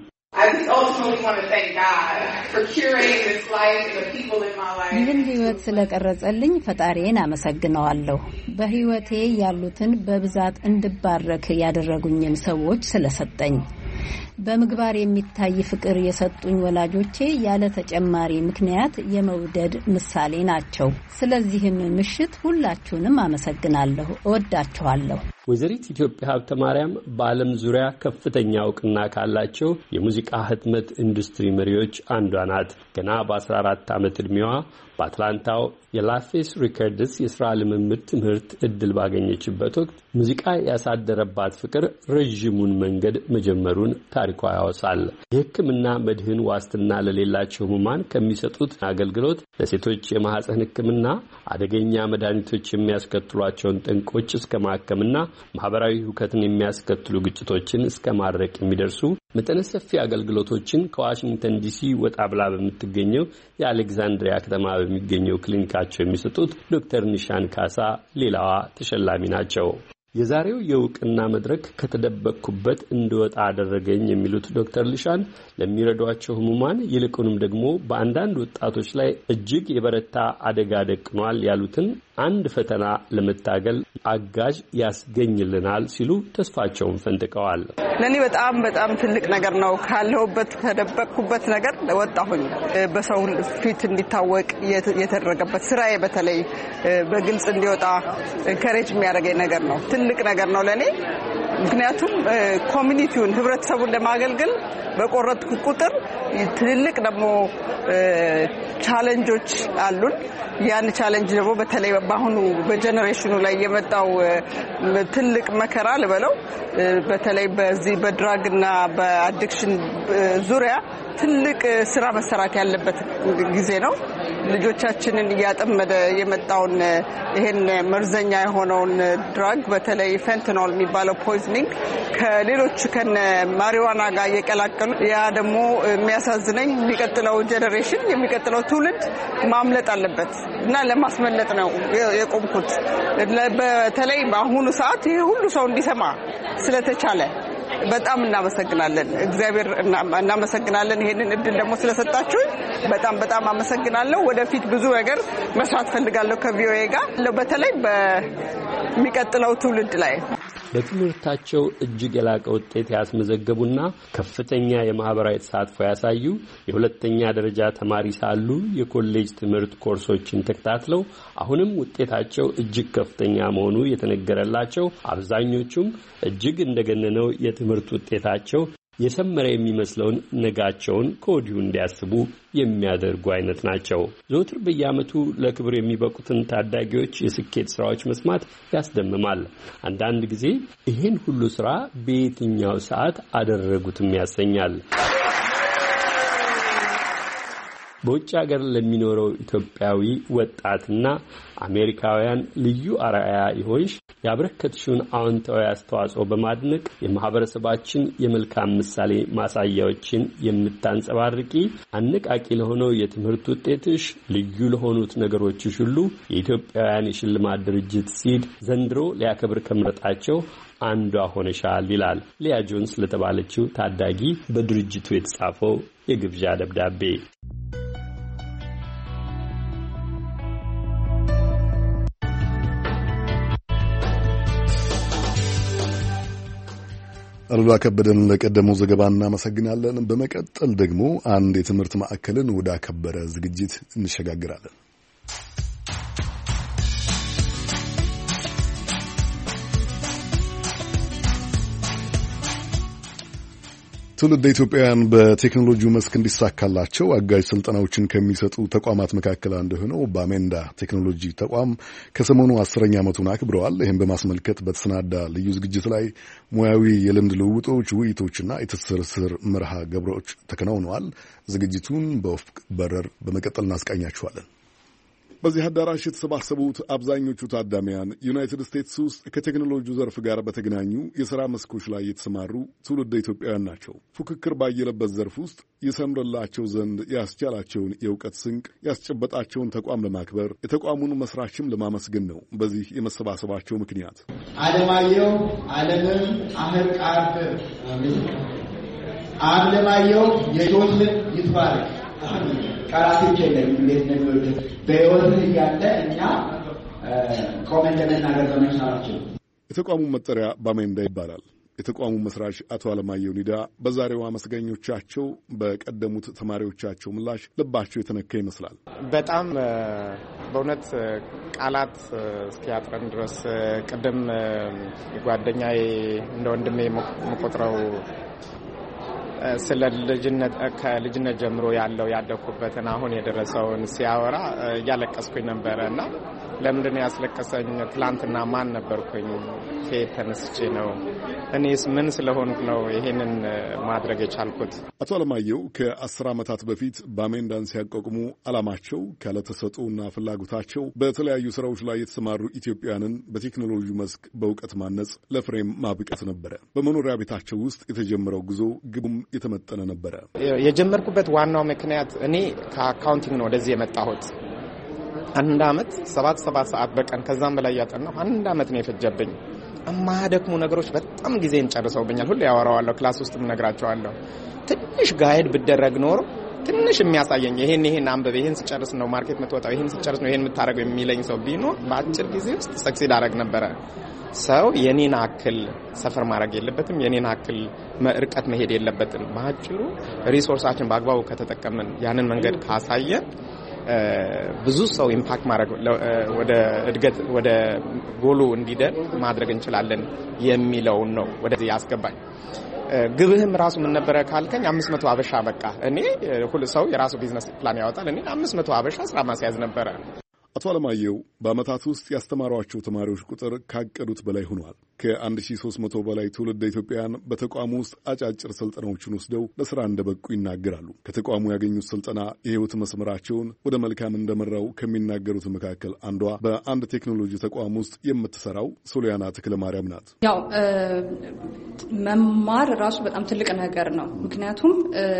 ይህን ህይወት ስለቀረጸልኝ ፈጣሪዬን አመሰግነዋለሁ። በህይወቴ ያሉትን በብዛት እንድባረክ ያደረጉኝን ሰዎች ስለሰጠኝ፣ በምግባር የሚታይ ፍቅር የሰጡኝ ወላጆቼ ያለ ተጨማሪ ምክንያት የመውደድ ምሳሌ ናቸው። ስለዚህም ምሽት ሁላችሁንም አመሰግናለሁ። እወዳችኋለሁ። ወይዘሪት ኢትዮጵያ ሀብተ ማርያም በዓለም ዙሪያ ከፍተኛ እውቅና ካላቸው የሙዚቃ ህትመት ኢንዱስትሪ መሪዎች አንዷ ናት። ገና በአስራ አራት ዓመት ዕድሜዋ በአትላንታው የላፌስ ሪከርድስ የሥራ ልምምድ ትምህርት ዕድል ባገኘችበት ወቅት ሙዚቃ ያሳደረባት ፍቅር ረዥሙን መንገድ መጀመሩን ታሪኳ ያወሳል። የሕክምና መድህን ዋስትና ለሌላቸው ህሙማን ከሚሰጡት አገልግሎት ለሴቶች የማህፀን ሕክምና አደገኛ መድኃኒቶች የሚያስከትሏቸውን ጠንቆች እስከ ማከምና ማህበራዊ ሁከትን የሚያስከትሉ ግጭቶችን እስከ ማድረቅ የሚደርሱ መጠነ ሰፊ አገልግሎቶችን ከዋሽንግተን ዲሲ ወጣ ብላ በምትገኘው የአሌክዛንድሪያ ከተማ በሚገኘው ክሊኒካቸው የሚሰጡት ዶክተር ኒሻን ካሳ ሌላዋ ተሸላሚ ናቸው። የዛሬው የእውቅና መድረክ ከተደበቅኩበት እንድወጣ አደረገኝ የሚሉት ዶክተር ሊሻን ለሚረዷቸው ህሙማን ይልቁንም ደግሞ በአንዳንድ ወጣቶች ላይ እጅግ የበረታ አደጋ ደቅኗል ያሉትን አንድ ፈተና ለመታገል አጋዥ ያስገኝልናል ሲሉ ተስፋቸውን ፈንጥቀዋል። ለኔ በጣም በጣም ትልቅ ነገር ነው። ካለሁበት ተደበቅኩበት ነገር ወጣሁኝ። በሰው ፊት እንዲታወቅ የተደረገበት ስራዬ በተለይ በግልጽ እንዲወጣ ኢንከሬጅ የሚያደርገኝ ነገር ነው። ትልቅ ነገር ነው ለኔ። ምክንያቱም ኮሚኒቲውን ህብረተሰቡን ለማገልገል በቆረጥኩ ቁጥር ትልቅ ደግሞ ቻሌንጆች አሉን። ያን ቻሌንጅ ደግሞ በተለይ በአሁኑ በጀነሬሽኑ ላይ የመጣው ትልቅ መከራ ልበለው በተለይ በዚህ በድራግና በአዲክሽን ዙሪያ ትልቅ ስራ መሰራት ያለበት ጊዜ ነው። ልጆቻችንን እያጠመደ የመጣውን ይሄን መርዘኛ የሆነውን ድራግ በተለይ ፌንታኖል የሚባለው ፖይዝኒንግ ከሌሎች ከነ ማሪዋና ጋር እየቀላቀሉ ያ ደግሞ የሚያሳዝነኝ የሚቀጥለው ጀነሬሽን የሚቀጥለው ትውልድ ማምለጥ አለበት እና ለማስመለጥ ነው የቆምኩት። በተለይ በአሁኑ ሰዓት ይሄ ሁሉ ሰው እንዲሰማ ስለተቻለ በጣም እናመሰግናለን። እግዚአብሔር እናመሰግናለን። ይሄንን እድል ደግሞ ስለሰጣችሁ በጣም በጣም አመሰግናለሁ። ወደፊት ብዙ ነገር መስራት ፈልጋለሁ ከቪኦኤ ጋር በተለይ በሚቀጥለው ትውልድ ላይ በትምህርታቸው እጅግ የላቀ ውጤት ያስመዘገቡና ከፍተኛ የማህበራዊ ተሳትፎ ያሳዩ የሁለተኛ ደረጃ ተማሪ ሳሉ የኮሌጅ ትምህርት ኮርሶችን ተከታትለው አሁንም ውጤታቸው እጅግ ከፍተኛ መሆኑ የተነገረላቸው አብዛኞቹም እጅግ እንደገነነው የትምህርት ውጤታቸው የሰመረ የሚመስለውን ነጋቸውን ከወዲሁ እንዲያስቡ የሚያደርጉ አይነት ናቸው። ዘወትር በየዓመቱ ለክብር የሚበቁትን ታዳጊዎች የስኬት ስራዎች መስማት ያስደምማል። አንዳንድ ጊዜ ይህን ሁሉ ስራ በየትኛው ሰዓት አደረጉትም ያሰኛል። በውጭ ሀገር ለሚኖረው ኢትዮጵያዊ ወጣትና አሜሪካውያን ልዩ አርአያ ይሆንሽ ያበረከትሽውን አዎንታዊ አስተዋጽኦ በማድነቅ የማህበረሰባችን የመልካም ምሳሌ ማሳያዎችን የምታንጸባርቂ አነቃቂ ለሆነው የትምህርት ውጤትሽ ልዩ ለሆኑት ነገሮችሽ ሁሉ የኢትዮጵያውያን የሽልማት ድርጅት ሲድ ዘንድሮ ሊያከብር ከመረጣቸው አንዷ ሆነሻል ይላል ሊያ ጆንስ ለተባለችው ታዳጊ በድርጅቱ የተጻፈው የግብዣ ደብዳቤ። አሉላ ከበደን ለቀደመው ዘገባ እናመሰግናለን። በመቀጠል ደግሞ አንድ የትምህርት ማዕከልን ወደ አከበረ ዝግጅት እንሸጋግራለን። ትውልደ ኢትዮጵያውያን በቴክኖሎጂው መስክ እንዲሳካላቸው አጋዥ ስልጠናዎችን ከሚሰጡ ተቋማት መካከል አንዱ ሆነው በአሜንዳ ቴክኖሎጂ ተቋም ከሰሞኑ አስረኛ ዓመቱን አክብረዋል። ይህም በማስመልከት በተሰናዳ ልዩ ዝግጅት ላይ ሙያዊ የልምድ ልውውጦች፣ ውይይቶችና የትስስር መርሃ ግብሮች ተከናውነዋል። ዝግጅቱን በወፍ በረር በመቀጠል እናስቃኛችኋለን። በዚህ አዳራሽ የተሰባሰቡት አብዛኞቹ ታዳሚያን ዩናይትድ ስቴትስ ውስጥ ከቴክኖሎጂው ዘርፍ ጋር በተገናኙ የሥራ መስኮች ላይ የተሰማሩ ትውልደ ኢትዮጵያውያን ናቸው። ፉክክር ባየለበት ዘርፍ ውስጥ ይሰምርላቸው ዘንድ ያስቻላቸውን የእውቀት ስንቅ ያስጨበጣቸውን ተቋም ለማክበር የተቋሙን መስራችም ለማመስገን ነው በዚህ የመሰባሰባቸው ምክንያት። አለማየሁ ዓለምን አህር ቃርብ አለማየሁ የጆትልን ይትባረክ ቃላቶች የለም እንዴት ነው የሚወዱት በህይወት እያለ እኛ ቆመን ለመናገር በመቻላቸው። የተቋሙ መጠሪያ በአሜንዳ ይባላል። የተቋሙ መስራች አቶ አለማየሁ ኒዳ በዛሬው አመስጋኞቻቸው በቀደሙት ተማሪዎቻቸው ምላሽ ልባቸው የተነካ ይመስላል። በጣም በእውነት ቃላት እስኪያጥረን ድረስ ቅድም ጓደኛዬ እንደ ወንድሜ መቆጥረው ስለ ልጅነት ከልጅነት ጀምሮ ያለው ያደኩበትን አሁን የደረሰውን ሲያወራ እያለቀስኩኝ ነበርና ለምንድን ነው ያስለቀሰኝ? ትላንትና ማን ነበርኩኝ? ከየት ተነስቼ ነው? እኔስ ምን ስለሆንኩ ነው ይሄንን ማድረግ የቻልኩት? አቶ አለማየሁ ከአስር ዓመታት በፊት ባሜንዳን ሲያቋቁሙ ዓላማቸው ካለተሰጡና ፍላጎታቸው በተለያዩ ስራዎች ላይ የተሰማሩ ኢትዮጵያውያንን በቴክኖሎጂ መስክ በእውቀት ማነጽ ለፍሬም ማብቃት ነበረ። በመኖሪያ ቤታቸው ውስጥ የተጀመረው ጉዞ ግቡም የተመጠነ ነበረ። የጀመርኩበት ዋናው ምክንያት እኔ ከአካውንቲንግ ነው ወደዚህ የመጣሁት። አንድ አመት ሰባት ሰባት ሰዓት በቀን ከዛም በላይ ያጠናሁ አንድ አመት ነው የፈጀብኝ። እማደክሙ ነገሮች በጣም ጊዜን ጨርሰውብኛል። ሁሉ ያወራዋለሁ፣ ክላስ ውስጥም ነግራቸዋለሁ። ትንሽ ጋይድ ብደረግ ኖሮ ትንሽ የሚያሳየኝ ይሄን ይሄን አንብበ ይሄን ሲጨርስ ነው ማርኬት የምትወጣው፣ ይሄን ሲጨርስ ነው ይሄን የምታደርገው የሚለኝ ሰው ቢኖር በአጭር ጊዜ ውስጥ ሰክሲድ አደረግ ነበረ። ሰው የኔን አክል ሰፈር ማድረግ የለበትም፣ የኔን አክል ርቀት መሄድ የለበትም። በአጭሩ ሪሶርሳችን በአግባቡ ከተጠቀምን ያንን መንገድ ካሳየን ብዙ ሰው ኢምፓክት ማድረግ ወደ እድገት ወደ ጎሉ እንዲደርስ ማድረግ እንችላለን የሚለው ነው ወደዚህ ያስገባኝ። ግብህም ራሱ ምን ነበረ ካልከኝ አምስት መቶ አበሻ በቃ እኔ ሁሉ ሰው የራሱ ቢዝነስ ፕላን ያወጣል። እኔ አምስት መቶ አበሻ ስራ ማስያዝ ነበረ። አቶ አለማየሁ በዓመታት ውስጥ ያስተማሯቸው ተማሪዎች ቁጥር ካቀዱት በላይ ሆኗል። ከአንድ ሺህ ሦስት መቶ በላይ ትውልደ ኢትዮጵያውያን በተቋሙ ውስጥ አጫጭር ስልጠናዎችን ወስደው ለስራ እንደበቁ ይናገራሉ። ከተቋሙ ያገኙት ስልጠና የህይወት መስመራቸውን ወደ መልካም እንደመራው ከሚናገሩት መካከል አንዷ በአንድ ቴክኖሎጂ ተቋም ውስጥ የምትሰራው ሶሊያና ተክለማርያም ናት። ያው መማር ራሱ በጣም ትልቅ ነገር ነው። ምክንያቱም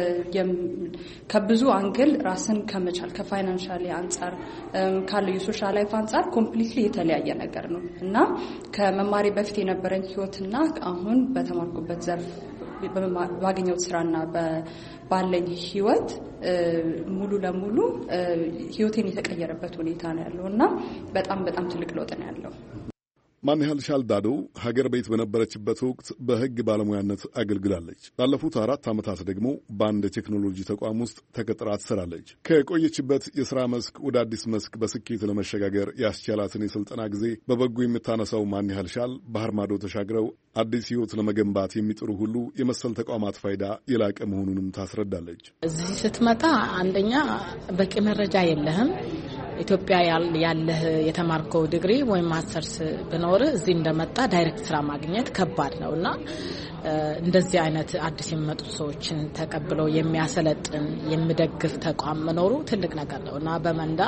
ከብዙ አንግል ራስን ከመቻል ከፋይናንሻሊ አንጻር ካለው የሶሻል ላይፍ አንጻር ኮምፕሊትሊ የተለያየ ነገር ነው እና ከመማሪ በፊት የነበረኝ ህይወትና አሁን በተማርኩበት ዘርፍ ባገኘሁት ስራና ባለኝ ህይወት ሙሉ ለሙሉ ህይወቴን የተቀየረበት ሁኔታ ነው ያለው እና በጣም በጣም ትልቅ ለውጥ ነው ያለው። ማንያልሻል ዳዶ ሀገር ቤት በነበረችበት ወቅት በህግ ባለሙያነት አገልግላለች። ላለፉት አራት ዓመታት ደግሞ በአንድ ቴክኖሎጂ ተቋም ውስጥ ተቀጥራ ትሰራለች። ከቆየችበት የሥራ መስክ ወደ አዲስ መስክ በስኬት ለመሸጋገር ያስቻላትን የሥልጠና ጊዜ በበጎ የምታነሳው ማንያልሻል ባህር ማዶ ተሻግረው አዲስ ህይወት ለመገንባት የሚጥሩ ሁሉ የመሰል ተቋማት ፋይዳ የላቀ መሆኑንም ታስረዳለች። እዚህ ስትመጣ አንደኛ በቂ መረጃ የለህም። ኢትዮጵያ ያለህ የተማርከው ዲግሪ ወይም ማስተርስ ብኖር እዚህ እንደመጣ ዳይሬክት ስራ ማግኘት ከባድ ነውና እንደዚህ አይነት አዲስ የሚመጡ ሰዎችን ተቀብለው የሚያሰለጥን የሚደግፍ ተቋም መኖሩ ትልቅ ነገር ነውና በመንዳ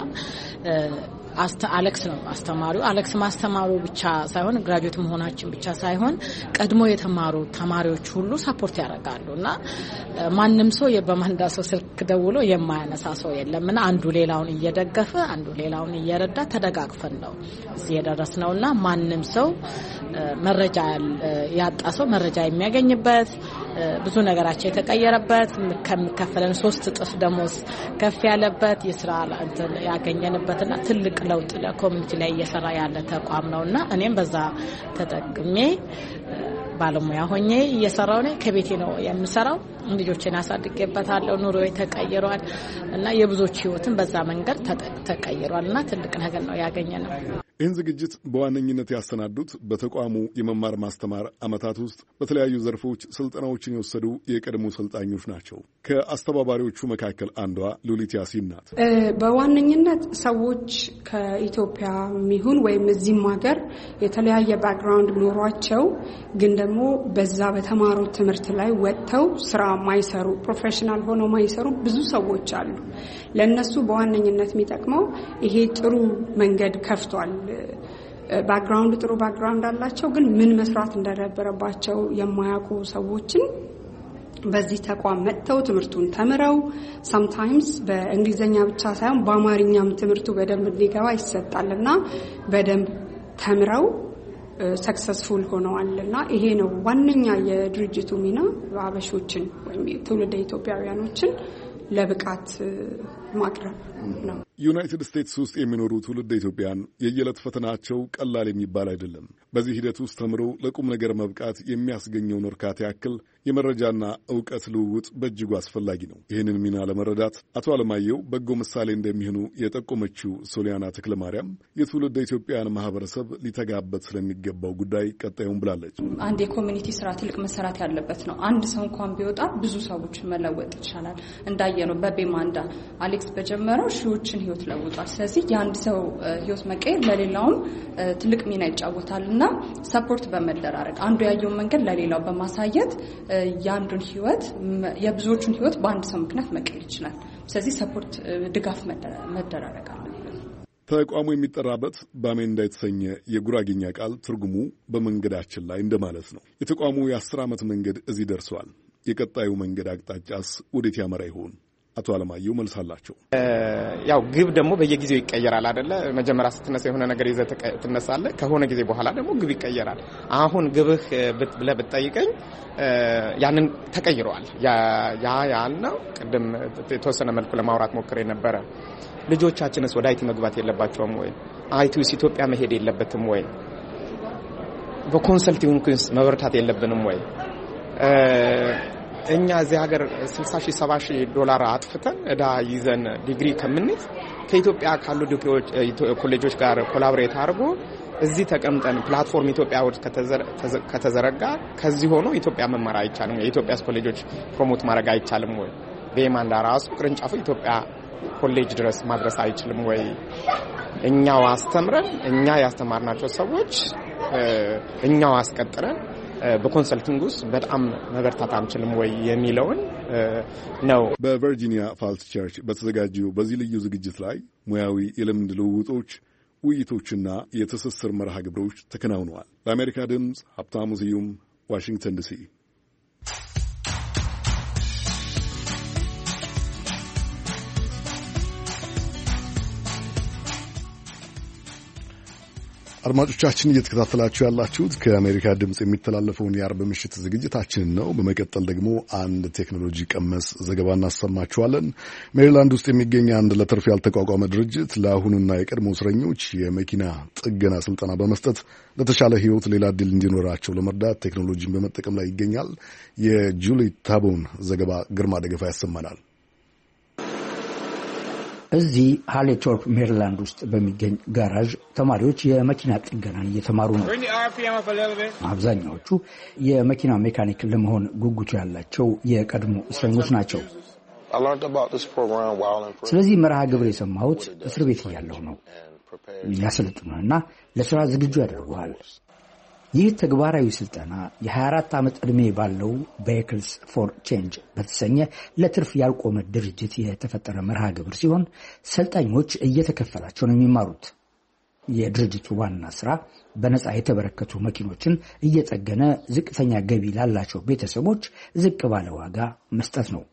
አስተ አሌክስ ነው አስተማሪው። አሌክስ ማስተማሩ ብቻ ሳይሆን ግራጁዌት መሆናችን ብቻ ሳይሆን ቀድሞ የተማሩ ተማሪዎች ሁሉ ሰፖርት ያደርጋሉና ማንንም ሰው በመንዳ ሰው ስልክ ደውሎ የማያነሳ ሰው የለምና አንዱ ሌላውን እየደገፈ አንዱ ሌላውን እየረዳ ተደጋግፈን ነው እዚህ የደረስነውና ማንንም ሰው መረጃ ያጣ ሰው መረጃ የሚያገኝበት ብዙ ነገራችን የተቀየረበት ከሚከፈለን ሶስት እጥፍ ደሞዝ ከፍ ያለበት የስራ እንትን ያገኘንበትና ትልቅ ለውጥ ለኮሚኒቲ ላይ እየሰራ ያለ ተቋም ነውና እኔም በዛ ተጠቅሜ ባለሙያ ሆኜ እየሰራው ነኝ። ከቤቴ ነው የምሰራው። ልጆቼን አሳድጌበታለሁ። ኑሮዬ ተቀይሯል እና የብዙዎች ህይወትን በዛ መንገድ ተቀይሯልና ትልቅ ነገር ነው ያገኘነው። ይህን ዝግጅት በዋነኝነት ያሰናዱት በተቋሙ የመማር ማስተማር ዓመታት ውስጥ በተለያዩ ዘርፎች ስልጠናዎችን የወሰዱ የቀድሞ ሰልጣኞች ናቸው። ከአስተባባሪዎቹ መካከል አንዷ ሉሊት ያሲን ናት። በዋነኝነት ሰዎች ከኢትዮጵያ የሚሆን ወይም እዚህም ሀገር የተለያየ ባክግራውንድ ኖሯቸው ግን ደግሞ በዛ በተማሩት ትምህርት ላይ ወጥተው ስራ ማይሰሩ ፕሮፌሽናል ሆነው ማይሰሩ ብዙ ሰዎች አሉ። ለነሱ በዋነኝነት የሚጠቅመው ይሄ ጥሩ መንገድ ከፍቷል። ባክግራውንድ ጥሩ ባክግራውንድ አላቸው ግን ምን መስራት እንደነበረባቸው የማያውቁ ሰዎችን በዚህ ተቋም መጥተው ትምህርቱን ተምረው sometimes በእንግሊዘኛ ብቻ ሳይሆን በአማርኛም ትምህርቱ በደንብ እንዲገባ ይሰጣልና በደንብ ተምረው ሰክሰስፉል ሆነዋልና ይሄ ነው ዋነኛ የድርጅቱ ሚና አበሾችን ወይም ትውልደ ኢትዮጵያውያኖችን ለብቃት ማቅረብ ነው። ዩናይትድ ስቴትስ ውስጥ የሚኖሩ ትውልድ ኢትዮጵያን የየዕለት ፈተናቸው ቀላል የሚባል አይደለም። በዚህ ሂደት ውስጥ ተምሮ ለቁም ነገር መብቃት የሚያስገኘውን እርካታ ያክል የመረጃና ዕውቀት ልውውጥ በእጅጉ አስፈላጊ ነው። ይህንን ሚና ለመረዳት አቶ አለማየሁ በጎ ምሳሌ እንደሚሆኑ የጠቆመችው ሶሊያና ተክለ ማርያም የትውልድ ኢትዮጵያን ማህበረሰብ ሊተጋበት ስለሚገባው ጉዳይ ቀጣዩን ብላለች። አንድ የኮሚኒቲ ስራ ትልቅ መሰራት ያለበት ነው። አንድ ሰው እንኳን ቢወጣ ብዙ ሰዎችን መለወጥ ይቻላል። እንዳየነው በቤማንዳ አሌክስ በጀመረው ሺዎችን ህይወት ለውጧል። ስለዚህ የአንድ ሰው ህይወት መቀየር ለሌላውም ትልቅ ሚና ይጫወታል እና ሰፖርት በመደራረግ አንዱ ያየውን መንገድ ለሌላው በማሳየት የአንዱን ህይወት የብዙዎቹን ህይወት በአንድ ሰው ምክንያት መቀየር ይችላል። ስለዚህ ሰፖርት ድጋፍ መደራረግ አለበት። ተቋሙ የሚጠራበት ባሜንዳ የተሰኘ የጉራጌኛ ቃል ትርጉሙ በመንገዳችን ላይ እንደማለት ነው። የተቋሙ የአስር ዓመት መንገድ እዚህ ደርሷል። የቀጣዩ መንገድ አቅጣጫስ ወዴት ያመራ ይሆን? አቶ አለማየሁ መልሳላቸው። ያው ግብ ደግሞ በየጊዜው ይቀየራል አይደለ? መጀመሪያ ስትነሳ የሆነ ነገር ይዘህ ትነሳለህ። ከሆነ ጊዜ በኋላ ደግሞ ግብ ይቀየራል። አሁን ግብህ ብለህ ብትጠይቀኝ ያንን ተቀይሯል። ያ ያልነው ቅድም የተወሰነ መልኩ ለማውራት ሞክሬ ነበረ። ልጆቻችንስ ወደ አይቲ መግባት የለባቸውም ወይ? አይቲውስ ኢትዮጵያ መሄድ የለበትም ወይ? በኮንሰልቲንግስ መበርታት የለብንም ወይ? እኛ እዚህ ሀገር ስልሳ ሺህ ሰባ ሺህ ዶላር አጥፍተን እዳ ይዘን ዲግሪ ከምንይዝ ከኢትዮጵያ ካሉ ዲግሪዎች ኮሌጆች ጋር ኮላቦሬት አድርጎ እዚህ ተቀምጠን ፕላትፎርም ኢትዮጵያ ውስጥ ከተዘረጋ ከዚህ ሆኖ ኢትዮጵያ መማር አይቻልም? የኢትዮጵያ ኮሌጆች ፕሮሞት ማድረግ አይቻልም ወይ? ቤማንዳ ራሱ ቅርንጫፉ ኢትዮጵያ ኮሌጅ ድረስ ማድረስ አይችልም ወይ? እኛው አስተምረን እኛ ያስተማርናቸው ሰዎች እኛው አስቀጥረን በኮንሰልቲንግ ውስጥ በጣም መበርታት አንችልም ወይ የሚለውን ነው። በቨርጂኒያ ፋልስ ቸርች በተዘጋጀው በዚህ ልዩ ዝግጅት ላይ ሙያዊ የልምድ ልውውጦች፣ ውይይቶችና የትስስር መርሃ ግብሮች ተከናውነዋል። ለአሜሪካ ድምፅ ሀብታሙ ስዩም ዋሽንግተን ዲሲ። አድማጮቻችን እየተከታተላችሁ ያላችሁት ከአሜሪካ ድምጽ የሚተላለፈውን የአርብ ምሽት ዝግጅታችንን ነው። በመቀጠል ደግሞ አንድ ቴክኖሎጂ ቀመስ ዘገባ እናሰማችኋለን። ሜሪላንድ ውስጥ የሚገኝ አንድ ለትርፍ ያልተቋቋመ ድርጅት ለአሁኑና የቀድሞ እስረኞች የመኪና ጥገና ስልጠና በመስጠት ለተሻለ ሕይወት ሌላ ዕድል እንዲኖራቸው ለመርዳት ቴክኖሎጂን በመጠቀም ላይ ይገኛል። የጁሊ ታቦን ዘገባ ግርማ ደገፋ ያሰማናል። እዚህ ሃሌቶርፕ ሜሪላንድ ውስጥ በሚገኝ ጋራዥ ተማሪዎች የመኪና ጥገናን እየተማሩ ነው። አብዛኛዎቹ የመኪና ሜካኒክ ለመሆን ጉጉቱ ያላቸው የቀድሞ እስረኞች ናቸው። ስለዚህ መርሃ ግብር የሰማሁት እስር ቤት እያለሁ ነው። ያሰለጥኑና ለስራ ዝግጁ ያደርጉሃል። ይህ ተግባራዊ ስልጠና የሀያ አራት ዓመት ዕድሜ ባለው ቬሂክልስ ፎር ቼንጅ በተሰኘ ለትርፍ ያልቆመ ድርጅት የተፈጠረ መርሃ ግብር ሲሆን ሰልጣኞች እየተከፈላቸው ነው የሚማሩት። የድርጅቱ ዋና ስራ በነጻ የተበረከቱ መኪኖችን እየጠገነ ዝቅተኛ ገቢ ላላቸው ቤተሰቦች ዝቅ ባለ ዋጋ መስጠት ነው።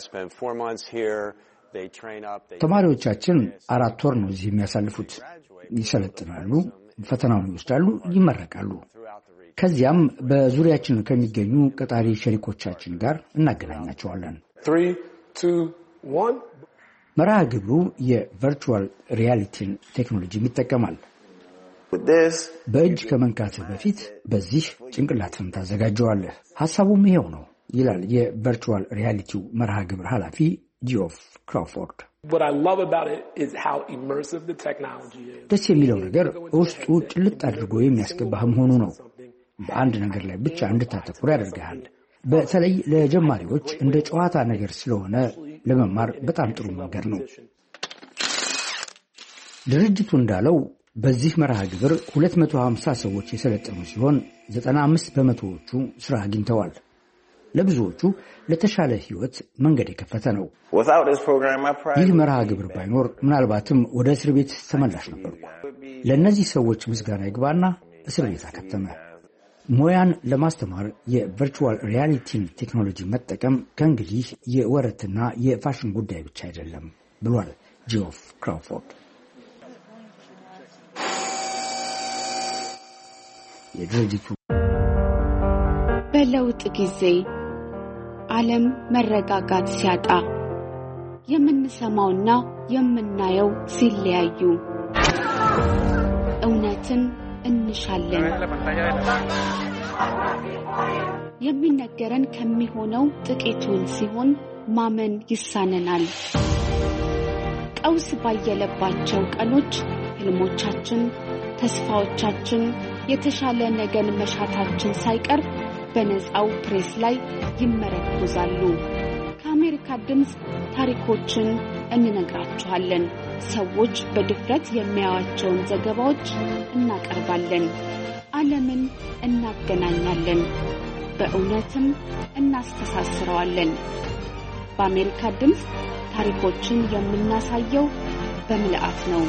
ተማሪዎቻችን አራት ወር ነው እዚህ የሚያሳልፉት። ይሰለጥናሉ፣ ፈተናውን ይወስዳሉ፣ ይመረቃሉ። ከዚያም በዙሪያችን ከሚገኙ ቀጣሪ ሸሪኮቻችን ጋር እናገናኛቸዋለን። መርሃ ግብሩ የቨርቹዋል ሪያሊቲን ቴክኖሎጂ ይጠቀማል። በእጅ ከመንካትህ በፊት በዚህ ጭንቅላትን ታዘጋጀዋለህ። ሐሳቡም ይሄው ነው ይላል የቨርቹዋል ሪያሊቲው መርሃ ግብር ኃላፊ ጂኦፍ ክራውፎርድ። ደስ የሚለው ነገር ውስጡ ጭልጥ አድርጎ የሚያስገባህ መሆኑ ነው። በአንድ ነገር ላይ ብቻ እንድታተኩር ያደርግሃል። በተለይ ለጀማሪዎች እንደ ጨዋታ ነገር ስለሆነ ለመማር በጣም ጥሩ መንገድ ነው። ድርጅቱ እንዳለው በዚህ መርሃ ግብር ሁለት መቶ ሀምሳ ሰዎች የሰለጠኑ ሲሆን ዘጠና አምስት በመቶዎቹ ስራ አግኝተዋል። ለብዙዎቹ ለተሻለ ህይወት መንገድ የከፈተ ነው። ይህ መርሃ ግብር ባይኖር ምናልባትም ወደ እስር ቤት ተመላሽ ነበርኩ። ለእነዚህ ሰዎች ምስጋና ይግባና እስር ቤት አከተመ። ሙያን ለማስተማር የቨርቹዋል ሪያሊቲን ቴክኖሎጂ መጠቀም ከእንግዲህ የወረትና የፋሽን ጉዳይ ብቻ አይደለም ብሏል ጂኦፍ ክራውፎርድ። የድርጅቱ በለውጥ ጊዜ ዓለም መረጋጋት ሲያጣ የምንሰማውና የምናየው ሲለያዩ እውነትን እንሻለን። የሚነገረን ከሚሆነው ጥቂቱን ሲሆን ማመን ይሳነናል። ቀውስ ባየለባቸው ቀኖች ህልሞቻችን፣ ተስፋዎቻችን፣ የተሻለ ነገን መሻታችን ሳይቀር በነፃው ፕሬስ ላይ ይመረኮዛሉ። ከአሜሪካ ድምፅ ታሪኮችን እንነግራችኋለን። ሰዎች በድፍረት የሚያዩዋቸውን ዘገባዎች እናቀርባለን። ዓለምን እናገናኛለን፣ በእውነትም እናስተሳስረዋለን። በአሜሪካ ድምፅ ታሪኮችን የምናሳየው በምልአት ነው።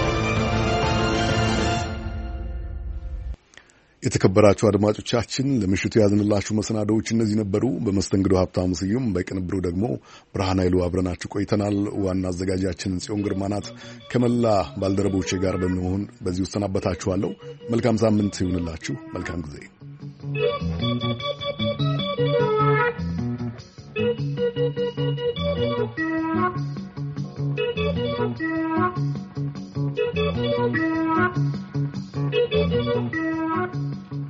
የተከበራችሁ አድማጮቻችን ለምሽቱ ያዝንላችሁ መሰናዶዎች እነዚህ ነበሩ። በመስተንግዶ ሀብታሙ ስዩም፣ በቅንብሩ ደግሞ ብርሃን ኃይሉ አብረናችሁ ቆይተናል። ዋና አዘጋጃችን ጽዮን ግርማ ናት። ከመላ ባልደረቦቼ ጋር በመሆን በዚህ እሰናበታችኋለሁ። መልካም ሳምንት ይሁንላችሁ። መልካም ጊዜ።